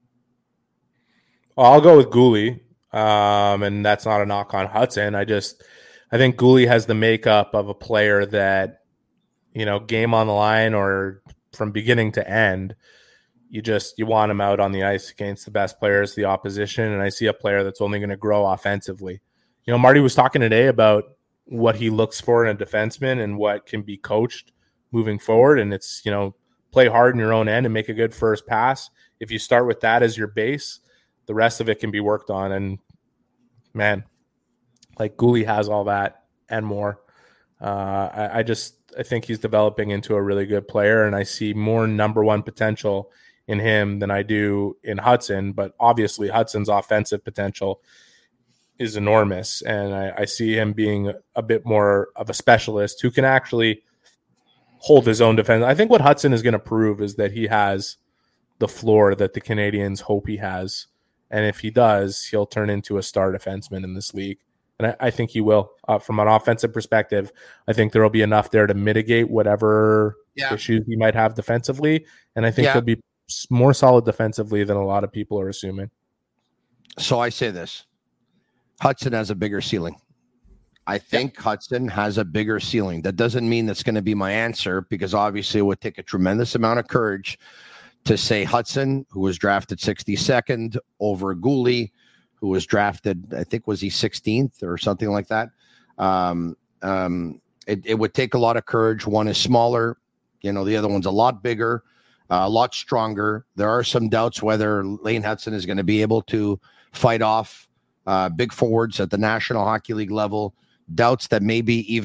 I'll go with Gouli, um, and that's not a knock on Hudson. I just, I think Gouli has the makeup of a player that, you know, game on the line or from beginning to end, you just, you want him out on the ice against the best players, the opposition, and I see a player that's only going to grow offensively. You know, Marty was talking today about what he looks for in a defenseman and what can be coached moving forward, and it's, you know, play hard in your own end and make a good first pass. If you start with that as your base, the rest of it can be worked on. And man, like Gouli has all that and more. Uh, I, I just, I think he's developing into a really good player, and I see more number one potential in him than I do in Hudson. But obviously Hudson's offensive potential is enormous. And I, I see him being a bit more of a specialist who can actually hold his own defense. I think what Hudson is going to prove is that he has the floor that the Canadians hope he has. And if he does, he'll turn into a star defenseman in this league. And I, I think he will. Uh, from an offensive perspective, I think there will be enough there to mitigate whatever yeah. issues he might have defensively. And I think yeah. he'll be more solid defensively than a lot of people are assuming. So I say this. Hudson has a bigger ceiling. I think yeah. Hudson has a bigger ceiling. That doesn't mean that's going to be my answer, because obviously it would take a tremendous amount of courage to say Hudson, who was drafted sixty-second, over Gouli, who was drafted, I think, was he sixteenth or something like that. Um, um, it, it would take a lot of courage. One is smaller. You know, the other one's a lot bigger, uh, a lot stronger. There are some doubts whether Lane Hudson is going to be able to fight off uh, big forwards at the National Hockey League level. Doubts that maybe even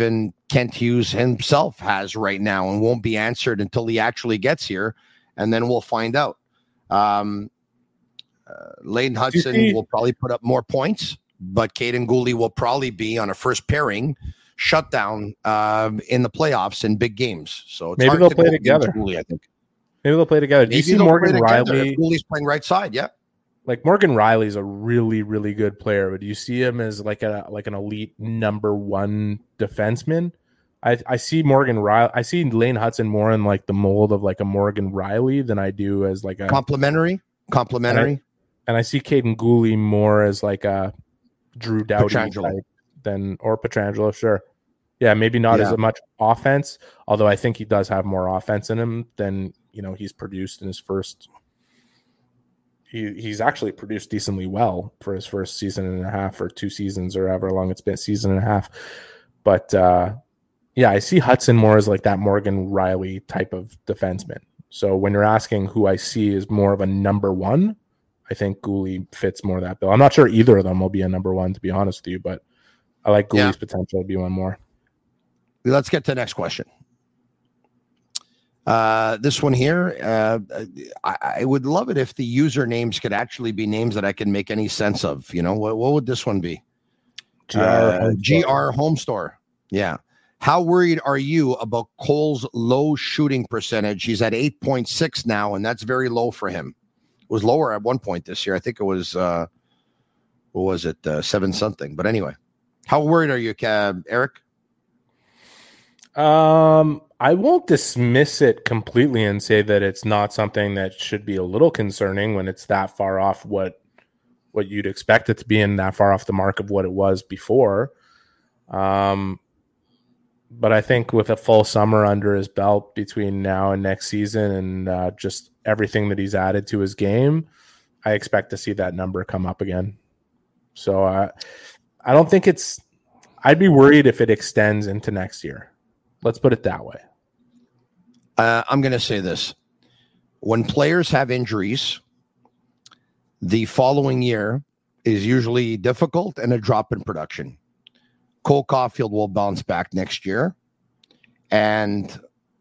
Kent Hughes himself has right now and won't be answered until he actually gets here, and then we'll find out. Um, uh, Layden Hudson will probably put up more points, but Caden Gooley will probably be on a first pairing shutdown um, in the playoffs in big games. So it's maybe hard they'll to play go together. Gooley, I think. Maybe they'll play together. Do you Maybe see Morgan Riley? Gooley's playing right side, yeah. Like Morgan Riley's a really, really good player, but do you see him as like a like an elite number one defenseman? I I see Morgan Riley. I see Lane Hudson more in like the mold of like a Morgan Riley than I do as like a complimentary. Complimentary. And I, and I see Caden Gooley more as like a Drew Doughty type than or Pietrangelo. Sure, yeah, maybe not yeah. as much offense. Although I think he does have more offense in him than you know he's produced in his first. He, he's actually produced decently well for his first season and a half or two seasons or however long it's been, season and a half. But uh, yeah, I see Hudson more as like that Morgan Riley type of defenseman. So when you're asking who I see is more of a number one, I think Gooley fits more that bill. I'm not sure either of them will be a number one, to be honest with you, but I like Gooley's yeah. potential to be one more. Let's get to the next question. Uh, this one here, uh, I, I would love it if the usernames could actually be names that I can make any sense of. You know, what, what would this one be? G R, uh, Home G R Home Store. Yeah. How worried are you about Cole's low shooting percentage? He's at eight point six now, and that's very low for him. It was lower at one point this year. I think it was, uh, what was it, uh, seven something. But anyway, how worried are you, uh, Eric? Um, I won't dismiss it completely and say that it's not something that should be a little concerning when it's that far off what what you'd expect it to be and that far off the mark of what it was before. Um, but I think with a full summer under his belt between now and next season and uh, just everything that he's added to his game, I expect to see that number come up again. So uh, I don't think it's – I'd be worried if it extends into next year. Let's put it that way. Uh, I'm going to say this. When players have injuries, the following year is usually difficult and a drop in production. Cole Caulfield will bounce back next year. And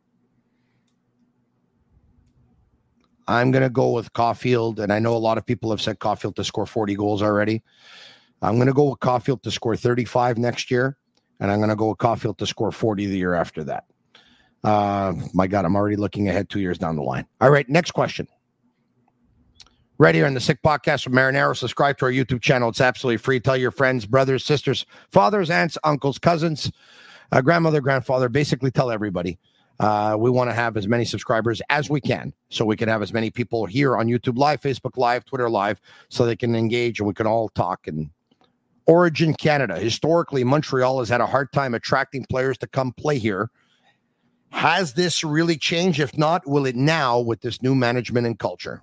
I'm going to go with Caulfield. And I know a lot of people have said Caulfield to score forty goals already. I'm going to go with Caulfield to score thirty-five next year. And I'm going to go with Caulfield to score forty the year after that. Uh, my God, I'm already looking ahead two years down the line. All right, next question. Right here on the Sick Podcast with Marinaro. Subscribe to our YouTube channel. It's absolutely free. Tell your friends, brothers, sisters, fathers, aunts, uncles, cousins, uh, grandmother, grandfather. Basically tell everybody. Uh, we want to have as many subscribers as we can so we can have as many people here on YouTube Live, Facebook Live, Twitter Live, so they can engage and we can all talk. And Origin Canada. Historically, Montreal has had a hard time attracting players to come play here. Has this really changed? If not, will it now with this new management and culture?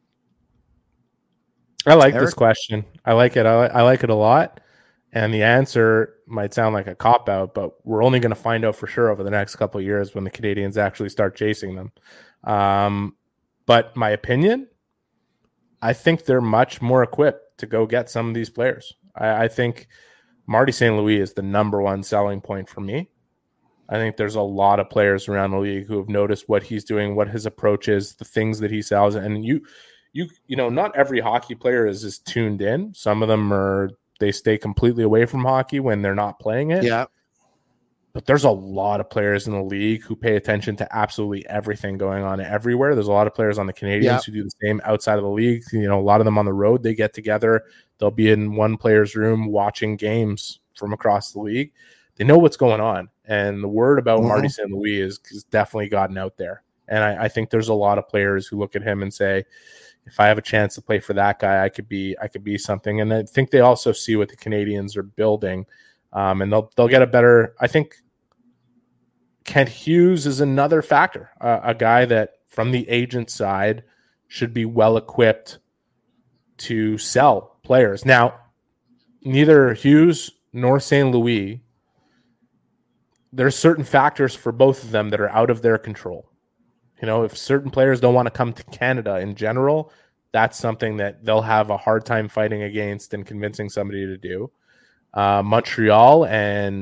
I like Eric? this question. I like it. I, I like it a lot. And the answer might sound like a cop-out, but we're only going to find out for sure over the next couple of years when the Canadians actually start chasing them. Um, but my opinion, I think they're much more equipped to go get some of these players. I, I think Marty Saint Louis is the number one selling point for me. I think there's a lot of players around the league who have noticed what he's doing, what his approach is, the things that he sells. And you, you, you know, not every hockey player is as tuned in. Some of them are, they stay completely away from hockey when they're not playing it. Yeah. But there's a lot of players in the league who pay attention to absolutely everything going on everywhere. There's a lot of players on the Canadians yeah. who do the same outside of the league. You know, a lot of them on the road, they get together. They'll be in one player's room watching games from across the league. They know what's going on. And the word about mm-hmm. Marty Saint Louis is, is definitely gotten out there. And I, I think there's a lot of players who look at him and say, if I have a chance to play for that guy, I could be I could be something. And I think they also see what the Canadians are building. Um, and they'll they'll get a better – I think Kent Hughes is another factor, uh, a guy that from the agent side should be well-equipped to sell players. Now, neither Hughes nor Saint Louis – there's certain factors for both of them that are out of their control. You know, if certain players don't want to come to Canada in general, that's something that they'll have a hard time fighting against and convincing somebody to do. Uh, Montreal and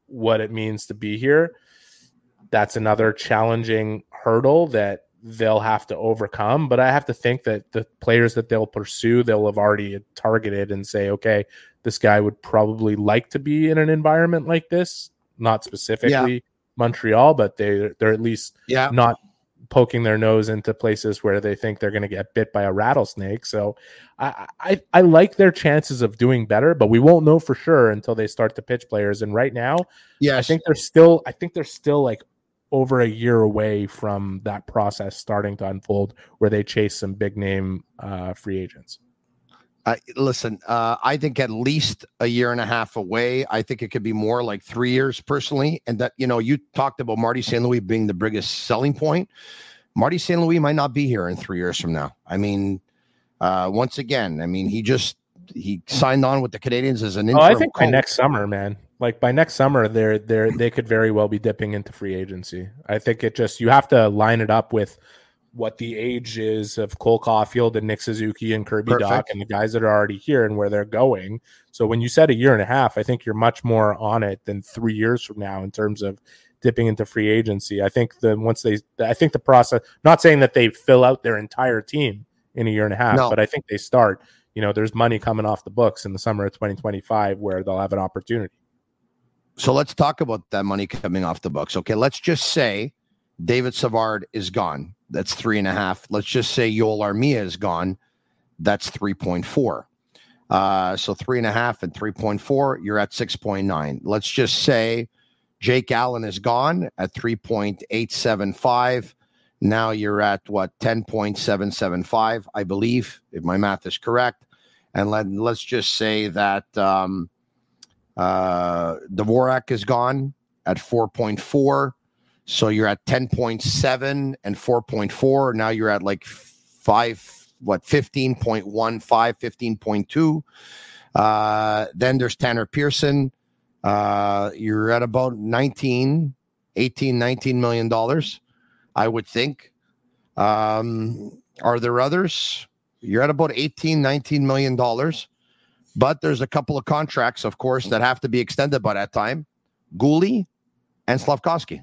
what it means to be here. That's another challenging hurdle that they'll have to overcome. But I have to think that the players that they'll pursue, they'll have already targeted and say, okay, this guy would probably like to be in an environment like this, not specifically yeah. Montreal, but they, they're at least yeah. not poking their nose into places where they think they're going to get bit by a rattlesnake. So I, I I like their chances of doing better, but we won't know for sure until they start to pitch players. And right now, yes. I think they're still I think they're still like over a year away from that process starting to unfold where they chase some big name uh, free agents. Uh, listen, uh, I think at least a year and a half away. I think it could be more like three years personally. And that, you know, you talked about Marty Saint Louis being the biggest selling point. Marty Saint Louis might not be here in three years from now. I mean, uh, once again, I mean, he just, he signed on with the Canadians as an interim Oh, I think coach. by next summer, man. Like by next summer, they're, they're, they could very well be dipping into free agency. I think it just, you have to line it up with what the age is of Cole Caulfield and Nick Suzuki and Kirby Perfect. Dach and the guys that are already here and where they're going. So when you said a year and a half, I think you're much more on it than three years from now in terms of dipping into free agency. I think the once they, I think the process, not saying that they fill out their entire team in a year and a half, no. but I think they start, you know, there's money coming off the books in the summer of twenty twenty-five where they'll have an opportunity. So let's talk about that money coming off the books. Okay. Let's just say David Savard is gone. That's three and a half. Let's just say Yoel Armia is gone. That's three point four. Uh, so three and a half and three point four, you're at six point nine. Let's just say Jake Allen is gone at three point eight seven five. Now you're at what, ten point seven seven five, I believe, if my math is correct. And let, let's just say that um, uh, Dvorak is gone at four point four. So you're at ten point seven and four point four. Now you're at like five, what, fifteen point one five, fifteen point two. Uh, then there's Tanner Pearson. Uh, you're at about nineteen, eighteen, nineteen million dollars, I would think. Um, are there others? You're at about eighteen, nineteen million dollars. But there's a couple of contracts, of course, that have to be extended by that time. Guhle and Slavkovsky.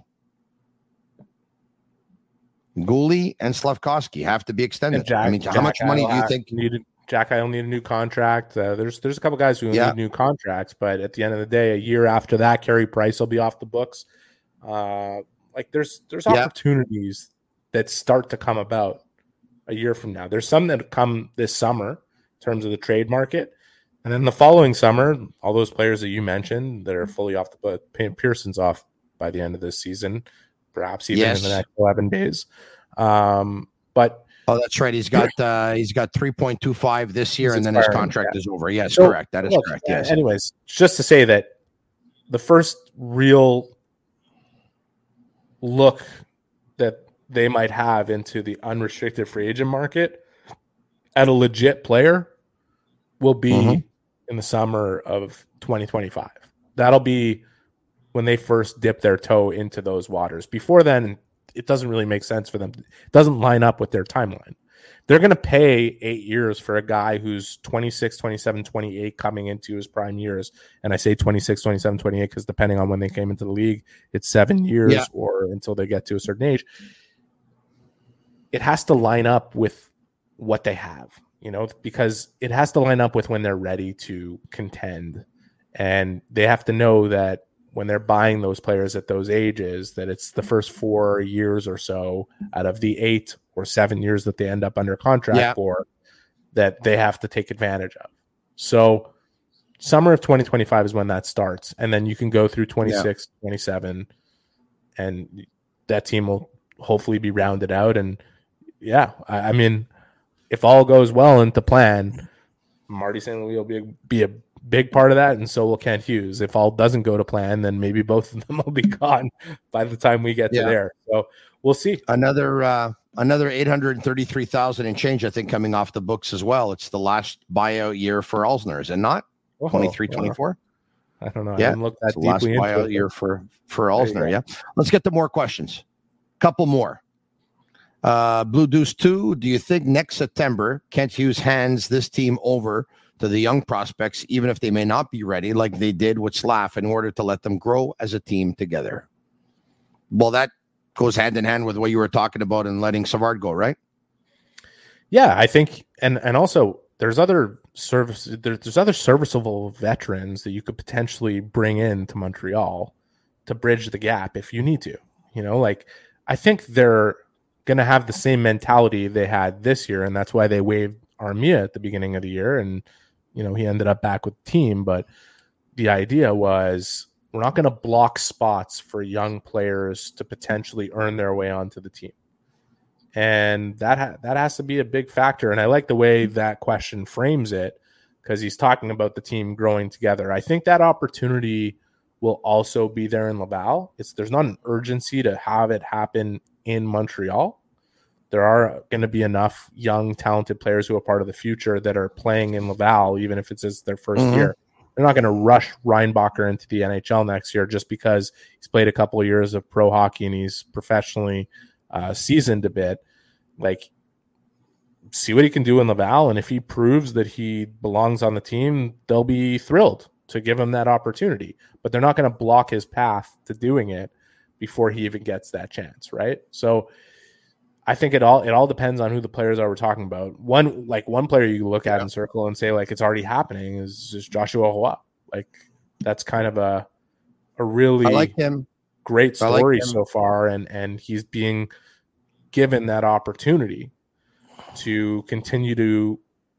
Guhle and Slavkovsky have to be extended. Jack, I mean, how Jack much money do you think? Needed, Jack Eichel need a new contract. Uh, there's there's a couple guys who yeah. need new contracts, but at the end of the day, a year after that, Carey Price will be off the books. Uh, like there's there's yeah. opportunities that start to come about a year from now. There's some that come this summer in terms of the trade market, and then the following summer, all those players that you mentioned that are fully off the book. Pearson's off by the end of this season. Perhaps even yes. in the next eleven days. Um, but oh, that's right. He's got uh, he's got three point two five this year, and then his contract yeah. is over. Yes, so, correct. That is look, correct. Yes. Anyways, just to say that the first real look that they might have into the unrestricted free agent market at a legit player will be mm-hmm. in the summer of twenty twenty-five. That'll be when they first dip their toe into those waters. Before then, it doesn't really make sense for them. It doesn't line up with their timeline. They're going to pay eight years for a guy who's twenty-six, twenty-seven, twenty-eight coming into his prime years. And I say twenty-six, twenty-seven, twenty-eight because depending on when they came into the league, it's seven years yeah. or until they get to a certain age. It has to line up with what they have, you know, because it has to line up with when they're ready to contend. And they have to know that when they're buying those players at those ages, that it's the first four years or so out of the eight or seven years that they end up under contract yeah. for that they have to take advantage of. So summer of twenty twenty-five is when that starts. And then you can go through twenty-six, yeah. twenty-seven, and that team will hopefully be rounded out. And yeah, I, I mean, if all goes well into plan, Marty Saint Louis will be a, be a big part of that, and so will Kent Hughes. If all doesn't go to plan, then maybe both of them will be gone by the time we get yeah. to there. So we'll see. Another uh, another eight hundred thirty-three thousand and change, I think, coming off the books as well. It's the last buyout year for Alzner, is it not? Oh, twenty-three, twenty-four I don't know. Yeah, I didn't look that it's the last deeply buyout into it. year for for Alzner. Yeah, let's get to more questions. Couple more. Uh, Blue Deuce two. Do you think next September Kent Hughes hands this team over to the young prospects, even if they may not be ready, like they did with Slav, in order to let them grow as a team together. Well, that goes hand in hand with what you were talking about and letting Savard go, right? Yeah, I think, and and also there's other service there's, there's other serviceable veterans that you could potentially bring in to Montreal to bridge the gap if you need to. You know, like I think they're going to have the same mentality they had this year, and that's why they waived Armia at the beginning of the year, and you know he ended up back with the team. But the idea was we're not going to block spots for young players to potentially earn their way onto the team. And that ha- that has to be a big factor. And I like the way that question frames it because he's talking about the team growing together. I think that opportunity will also be there in Laval. It's there's not an urgency to have it happen in Montreal. There are going to be enough young, talented players who are part of the future that are playing in Laval, even if it's their first mm-hmm. year. They're not going to rush Reinbacher into the N H L next year just because he's played a couple of years of pro hockey and he's professionally Uh, seasoned a bit. Like, see what he can do in Laval, and if he proves that he belongs on the team, they'll be thrilled to give him that opportunity. But they're not going to block his path to doing it before he even gets that chance, right? So I think it all it all depends on who the players are we're talking about. One like one player you look at yeah. in circle and say like it's already happening is, is Joshua Roy. Like that's kind of a a really I like him. Great story like so far, and and he's being given that opportunity to continue to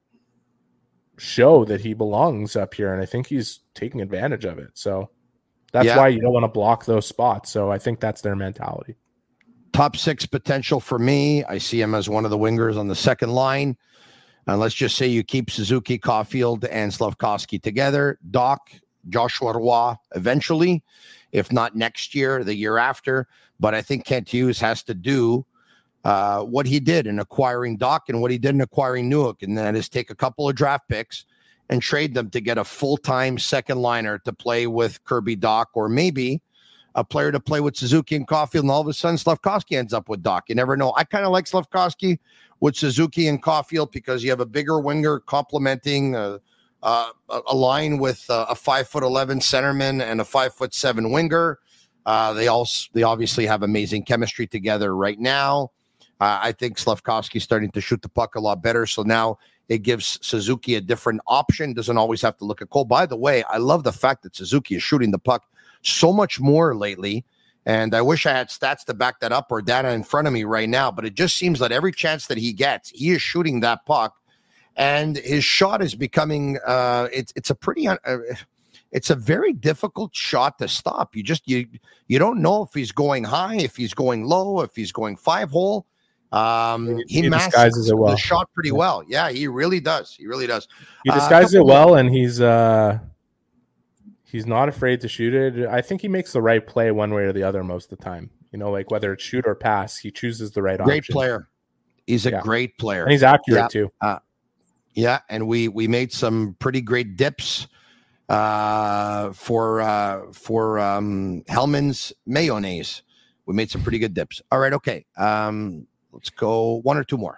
show that he belongs up here, and I think he's taking advantage of it. So that's yeah. why you don't want to block those spots. So I think that's their mentality. Top six potential for me. I see him as one of the wingers on the second line. And let's just say you keep Suzuki, Caulfield, and Slafkovsky together. Doc, Joshua Roy eventually, if not next year, the year after. But I think Kent Hughes has to do uh, what he did in acquiring Doc and what he did in acquiring Newhook, and that is take a couple of draft picks and trade them to get a full-time second liner to play with Kirby Doc, or maybe a player to play with Suzuki and Caulfield, and all of a sudden Slafkovsky ends up with Doc. You never know. I kind of like Slafkovsky with Suzuki and Caulfield because you have a bigger winger complementing uh, uh, a line with uh, a five foot eleven centerman and a five foot seven winger. Uh, they also they obviously have amazing chemistry together right now. Uh, I think Slafkovsky's starting to shoot the puck a lot better, so now it gives Suzuki a different option. Doesn't always have to look at Cole. By the way, I love the fact that Suzuki is shooting the puck so much more lately, and I wish I had stats to back that up or data in front of me right now, but it just seems that every chance that he gets, he is shooting that puck, and his shot is becoming uh, it's it's a pretty uh, it's a very difficult shot to stop. You just you you don't know if he's going high, if he's going low, if he's going five hole. Um, he, he masks disguises it well. The shot pretty well. Yeah, he really does. He really does. He disguises uh, it well, and he's uh, he's not afraid to shoot it. I think he makes the right play one way or the other most of the time. You know, like whether it's shoot or pass, he chooses the right great option. Great player. He's a yeah. great player, and he's accurate yeah. too. Uh, yeah, and we we made some pretty great dips uh, for uh, for um, Hellman's mayonnaise. We made some pretty good dips. All right, okay. Um, let's go one or two more.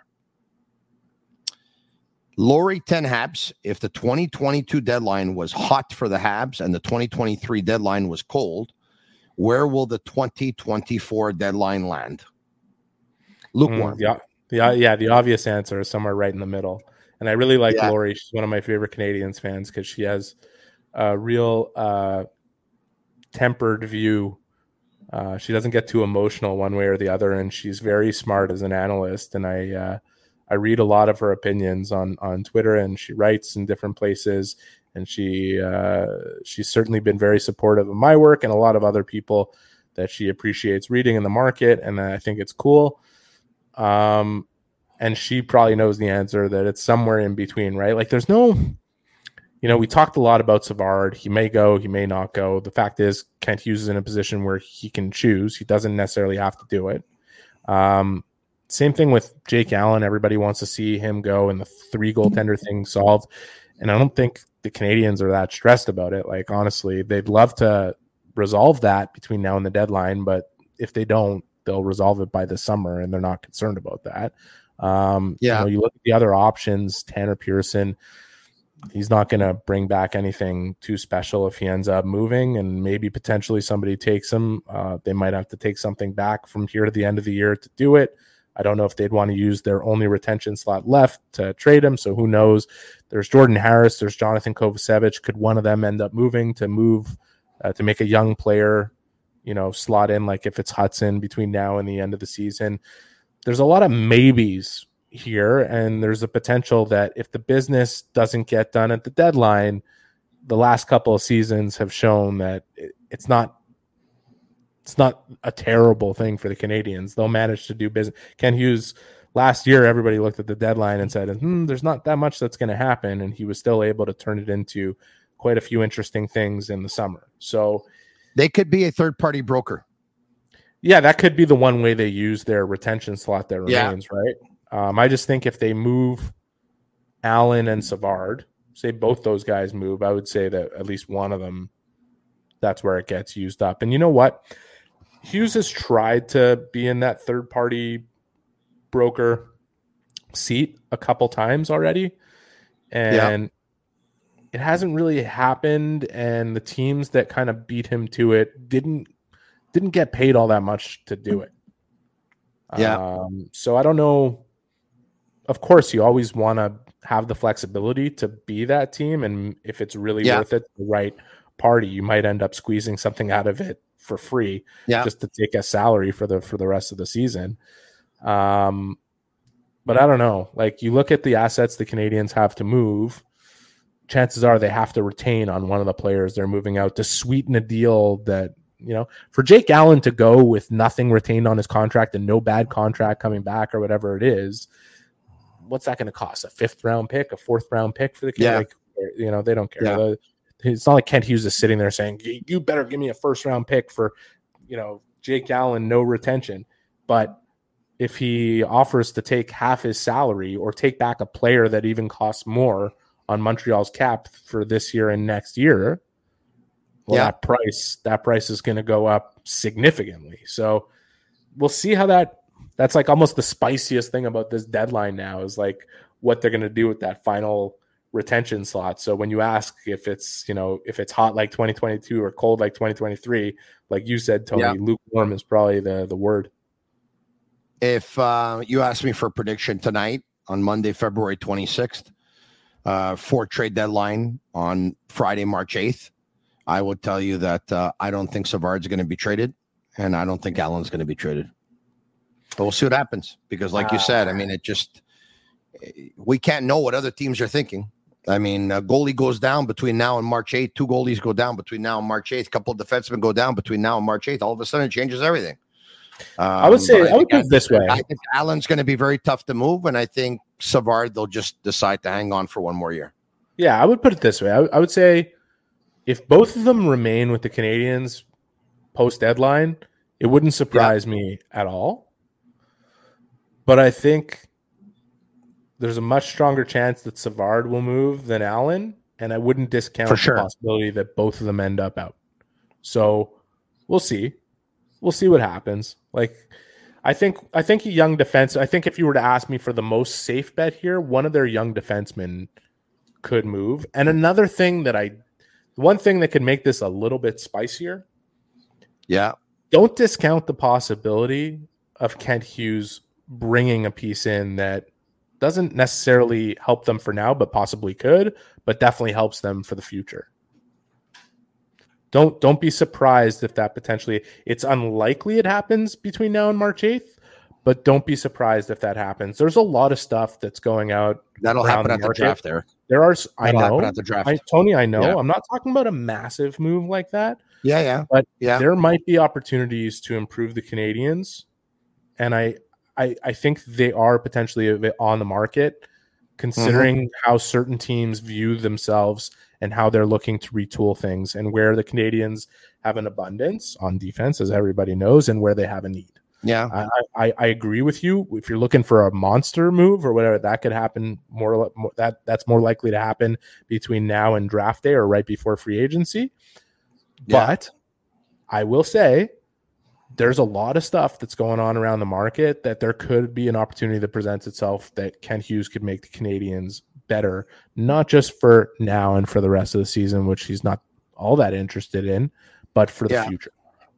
Laurie ten Habs. If the twenty twenty-two deadline was hot for the Habs and the twenty twenty-three deadline was cold, where will the twenty twenty-four deadline land? Lukewarm. Mm, yeah, yeah, yeah. The obvious answer is somewhere right in the middle. And I really like yeah. Laurie. She's one of my favorite Canadiens fans because she has a real uh, tempered view. Uh, she doesn't get too emotional one way or the other, and she's very smart as an analyst. And I, uh, I read a lot of her opinions on on Twitter, and she writes in different places. And she, uh, she's certainly been very supportive of my work and a lot of other people that she appreciates reading in the market, and I think it's cool. Um, and she probably knows the answer that it's somewhere in between, right? Like there's no, you know, we talked a lot about Savard. He may go, he may not go. The fact is Kent Hughes is in a position where he can choose. He doesn't necessarily have to do it. Um, same thing with Jake Allen. Everybody wants to see him go and the three goaltender thing solved. And I don't think the Canadiens are that stressed about it. Like, honestly, they'd love to resolve that between now and the deadline, but if they don't, they'll resolve it by the summer, and they're not concerned about that. Um, yeah. You know, you look at the other options, Tanner Pearson, he's not going to bring back anything too special if he ends up moving, and maybe potentially somebody takes him. Uh, they might have to take something back from here to the end of the year to do it. I don't know if they'd want to use their only retention slot left to trade him, so who knows? There's Jordan Harris, there's Jonathan Kovacevic. Could one of them end up moving to move uh, to make a young player, you know, slot in, like if it's Hudson between now and the end of the season? There's a lot of maybes here, and there's a potential that if the business doesn't get done at the deadline, the last couple of seasons have shown that it, it's not it's not a terrible thing for the Canadians. They'll manage to do business. Ken Hughes, last year, everybody looked at the deadline and said, hmm, there's not that much that's going to happen, and he was still able to turn it into quite a few interesting things in the summer. So they could be a third-party broker. Yeah, that could be the one way they use their retention slot that remains, yeah. right? Um, I just think if they move Allen and Savard, say both those guys move, I would say that at least one of them, that's where it gets used up. And you know what? Hughes has tried to be in that third-party broker seat a couple times already, and yeah. it hasn't really happened, and the teams that kind of beat him to it didn't didn't get paid all that much to do it. Yeah. Um, so I don't know. Of course, you always want to have the flexibility to be that team, and if it's really yeah. worth it to the right party, you might end up squeezing something out of it for free, yeah. just to take a salary for the for the rest of the season. Um, but I don't know. Like, you look at the assets the Canadians have to move, chances are they have to retain on one of the players they're moving out to sweeten a deal that, you know, for Jake Allen to go with nothing retained on his contract and no bad contract coming back or whatever it is, what's that going to cost? A fifth round pick, a fourth round pick for the kid? Yeah. Like, you know, they don't care. Yeah. It's not like Kent Hughes is sitting there saying, you better give me a first round pick for, you know, Jake Allen, no retention. But if he offers to take half his salary or take back a player that even costs more on Montreal's cap for this year and next year, well, yeah. that price, that price is going to go up significantly. So we'll see how that, that's like almost the spiciest thing about this deadline now is like what they're going to do with that final retention slot. So when you ask if it's, you know, if it's hot like twenty twenty-two or cold like twenty twenty-three, like you said, Tony, yeah. lukewarm is probably the, the word. If uh, you ask me for a prediction tonight on Monday, February twenty-sixth, uh, for trade deadline on Friday, March eighth, I would tell you that uh, I don't think Savard's going to be traded, and I don't think Allen's going to be traded. But we'll see what happens, because like uh, you said, I mean, it just, we can't know what other teams are thinking. I mean, a goalie goes down between now and March eighth. Two goalies go down between now and March eighth. A couple of defensemen go down between now and March eighth. All of a sudden, it changes everything. Um, I would say, I, I would put it this way. I think Allen's going to be very tough to move, and I think Savard, they'll just decide to hang on for one more year. Yeah, I would put it this way. I, I would say if both of them remain with the Canadians post-deadline, it wouldn't surprise yeah. me at all. But I think there's a much stronger chance that Savard will move than Allen, and I wouldn't discount for sure. the possibility that both of them end up out. So we'll see. We'll see what happens. Like, I think I think a young defense, I think if you were to ask me for the most safe bet here, one of their young defensemen could move. And another thing that I, one thing that could make this a little bit spicier. Yeah. Don't discount the possibility of Kent Hughes bringing a piece in that doesn't necessarily help them for now, but possibly could, but definitely helps them for the future. Don't don't be surprised if that potentially, it's unlikely it happens between now and March eighth, but don't be surprised if that happens. There's a lot of stuff that's going out. That'll happen at the draft there. There are, I That'll know, at the draft. I, Tony, I know. Yeah. I'm not talking about a massive move like that. Yeah, yeah. But yeah. there might be opportunities to improve the Canadians, and I, I, I think they are potentially on the market, considering mm-hmm. how certain teams view themselves and how they're looking to retool things, and where the Canadians have an abundance on defense, as everybody knows, and where they have a need. Yeah, I, I, I agree with you. If you're looking for a monster move or whatever, that could happen more, more. That that's more likely to happen between now and draft day or right before free agency. Yeah. But I will say, there's a lot of stuff that's going on around the market that there could be an opportunity that presents itself that Kent Hughes could make the Canadiens better, not just for now and for the rest of the season, which he's not all that interested in, but for the yeah. future.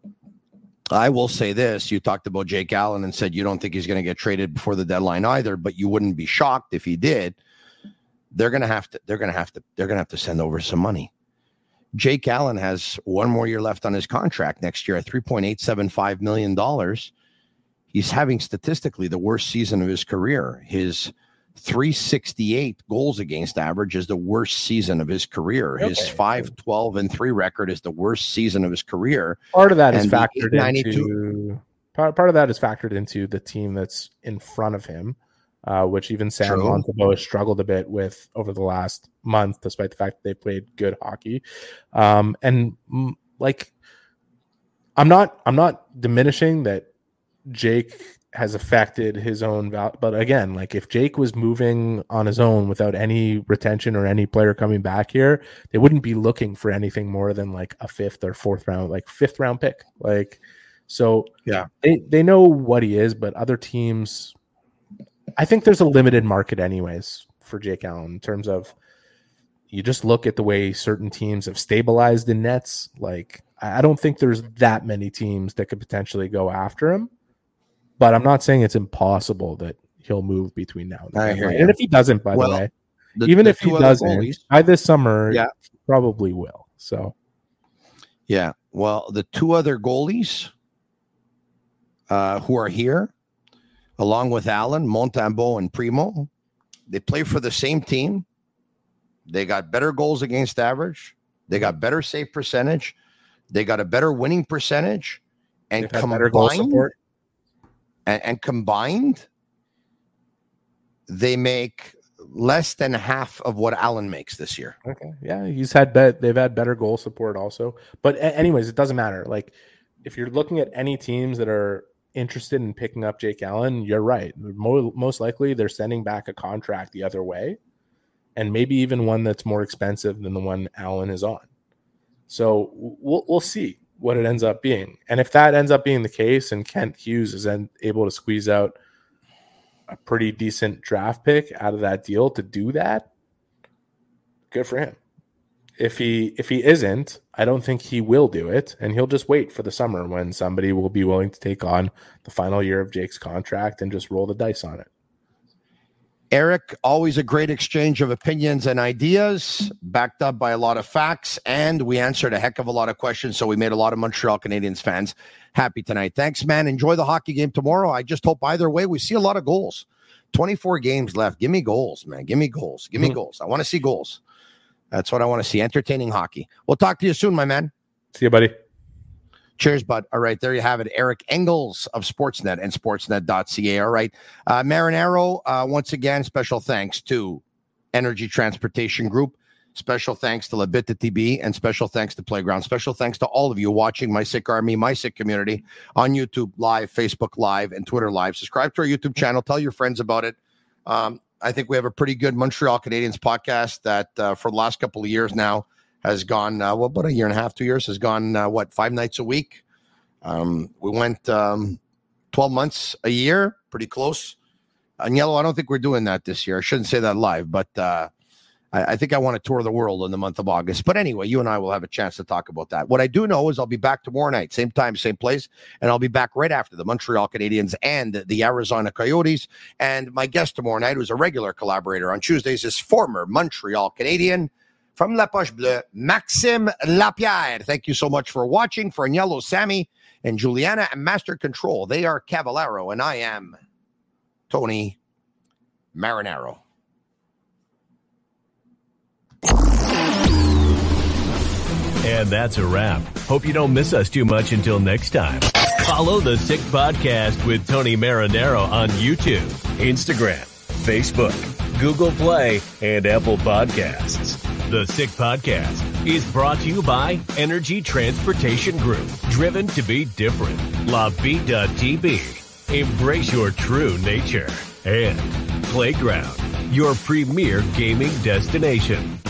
I will say this. You talked about Jake Allen and said you don't think he's going to get traded before the deadline either, but you wouldn't be shocked if he did. They're going to have to, they're going to have to, they're going to have to send over some money. Jake Allen has one more year left on his contract next year at three point eight seven five million dollars. He's having statistically the worst season of his career. His three sixty-eight goals against average is the worst season of his career. Okay. His five twelve and three record is the worst season of his career. Part of that and is factored into part, part of that is factored into the team that's in front of him, uh, which even Sam Montembeault has struggled a bit with over the last month, despite the fact that they played good hockey. Um, and mm, like, I'm not, I'm not diminishing that Jake has affected his own value. But again, like if Jake was moving on his own without any retention or any player coming back here, they wouldn't be looking for anything more than like a fifth or fourth round, like fifth round pick. Like, so yeah, they, they know what he is, but other teams, I think there's a limited market anyways for Jake Allen in terms of, you just look at the way certain teams have stabilized in nets. Like, I don't think there's that many teams that could potentially go after him, but I'm not saying it's impossible that he'll move between now and then. I hear And you. if he doesn't, by Well, the way, the- even the if he two other doesn't, goalies- by this summer, Yeah. he probably will. So, Yeah. Well, the two other goalies uh, who are here, along with Allen, Montembeault, and Primo, they play for the same team. They got better goals against average. They got better save percentage. They got a better winning percentage. And They've had better goal combined, support. and, and combined, they make less than half of what Allen makes this year. Okay. Yeah, he's had bet they've had better goal support also. But a- anyways, it doesn't matter. Like, if you're looking at any teams that are interested in picking up Jake Allen, you're right. Mo- most likely they're sending back a contract the other way, and maybe even one that's more expensive than the one Allen is on. So we'll we'll see what it ends up being. And if that ends up being the case and Kent Hughes is then able to squeeze out a pretty decent draft pick out of that deal to do that, good for him. If he if he isn't, I don't think he will do it, and he'll just wait for the summer when somebody will be willing to take on the final year of Jake's contract and just roll the dice on it. Eric, always a great exchange of opinions and ideas, backed up by a lot of facts, and we answered a heck of a lot of questions, so we made a lot of Montreal Canadiens fans happy tonight. Thanks, man. Enjoy the hockey game tomorrow. I just hope either way we see a lot of goals. twenty-four games left. Give me goals, man. Give me goals. Give me mm-hmm. goals. I want to see goals. That's what I want to see. Entertaining hockey. We'll talk to you soon, my man. See you, buddy. Cheers, bud. All right, there you have it. Eric Engels of Sportsnet and sportsnet dot c a. All right. Uh, Marinaro, uh, once again, special thanks to Energy Transportation Group. Special thanks to Labita T B and special thanks to Playground. Special thanks to all of you watching My Sick Army, My Sick Community on YouTube Live, Facebook Live, and Twitter Live. Subscribe to our YouTube channel. Tell your friends about it. Um, I think we have a pretty good Montreal Canadiens podcast that uh, for the last couple of years now has gone, uh, well, about a year and a half, two years, has gone, uh, what, five nights a week. Um, we went um, twelve months a year, pretty close. On Yellow, I don't think we're doing that this year. I shouldn't say that live, but uh, I, I think I want to tour the world in the month of August. But anyway, you and I will have a chance to talk about that. What I do know is I'll be back tomorrow night, same time, same place, and I'll be back right after the Montreal Canadiens and the Arizona Coyotes. And my guest tomorrow night, who's a regular collaborator on Tuesdays, is former Montreal Canadian from La Poche Bleue, Maxime Lapierre. Thank you so much for watching. For Agnello, Sammy, and Juliana and Master Control, they are Cavallaro, and I am Tony Marinaro. And that's a wrap. Hope you don't miss us too much until next time. Follow the Sick Podcast with Tony Marinaro on YouTube, Instagram, Facebook, Google Play, and Apple Podcasts. The Sick Podcast is brought to you by Energy Transportation Group, driven to be different. La Vida T V, embrace your true nature. And Playground, your premier gaming destination.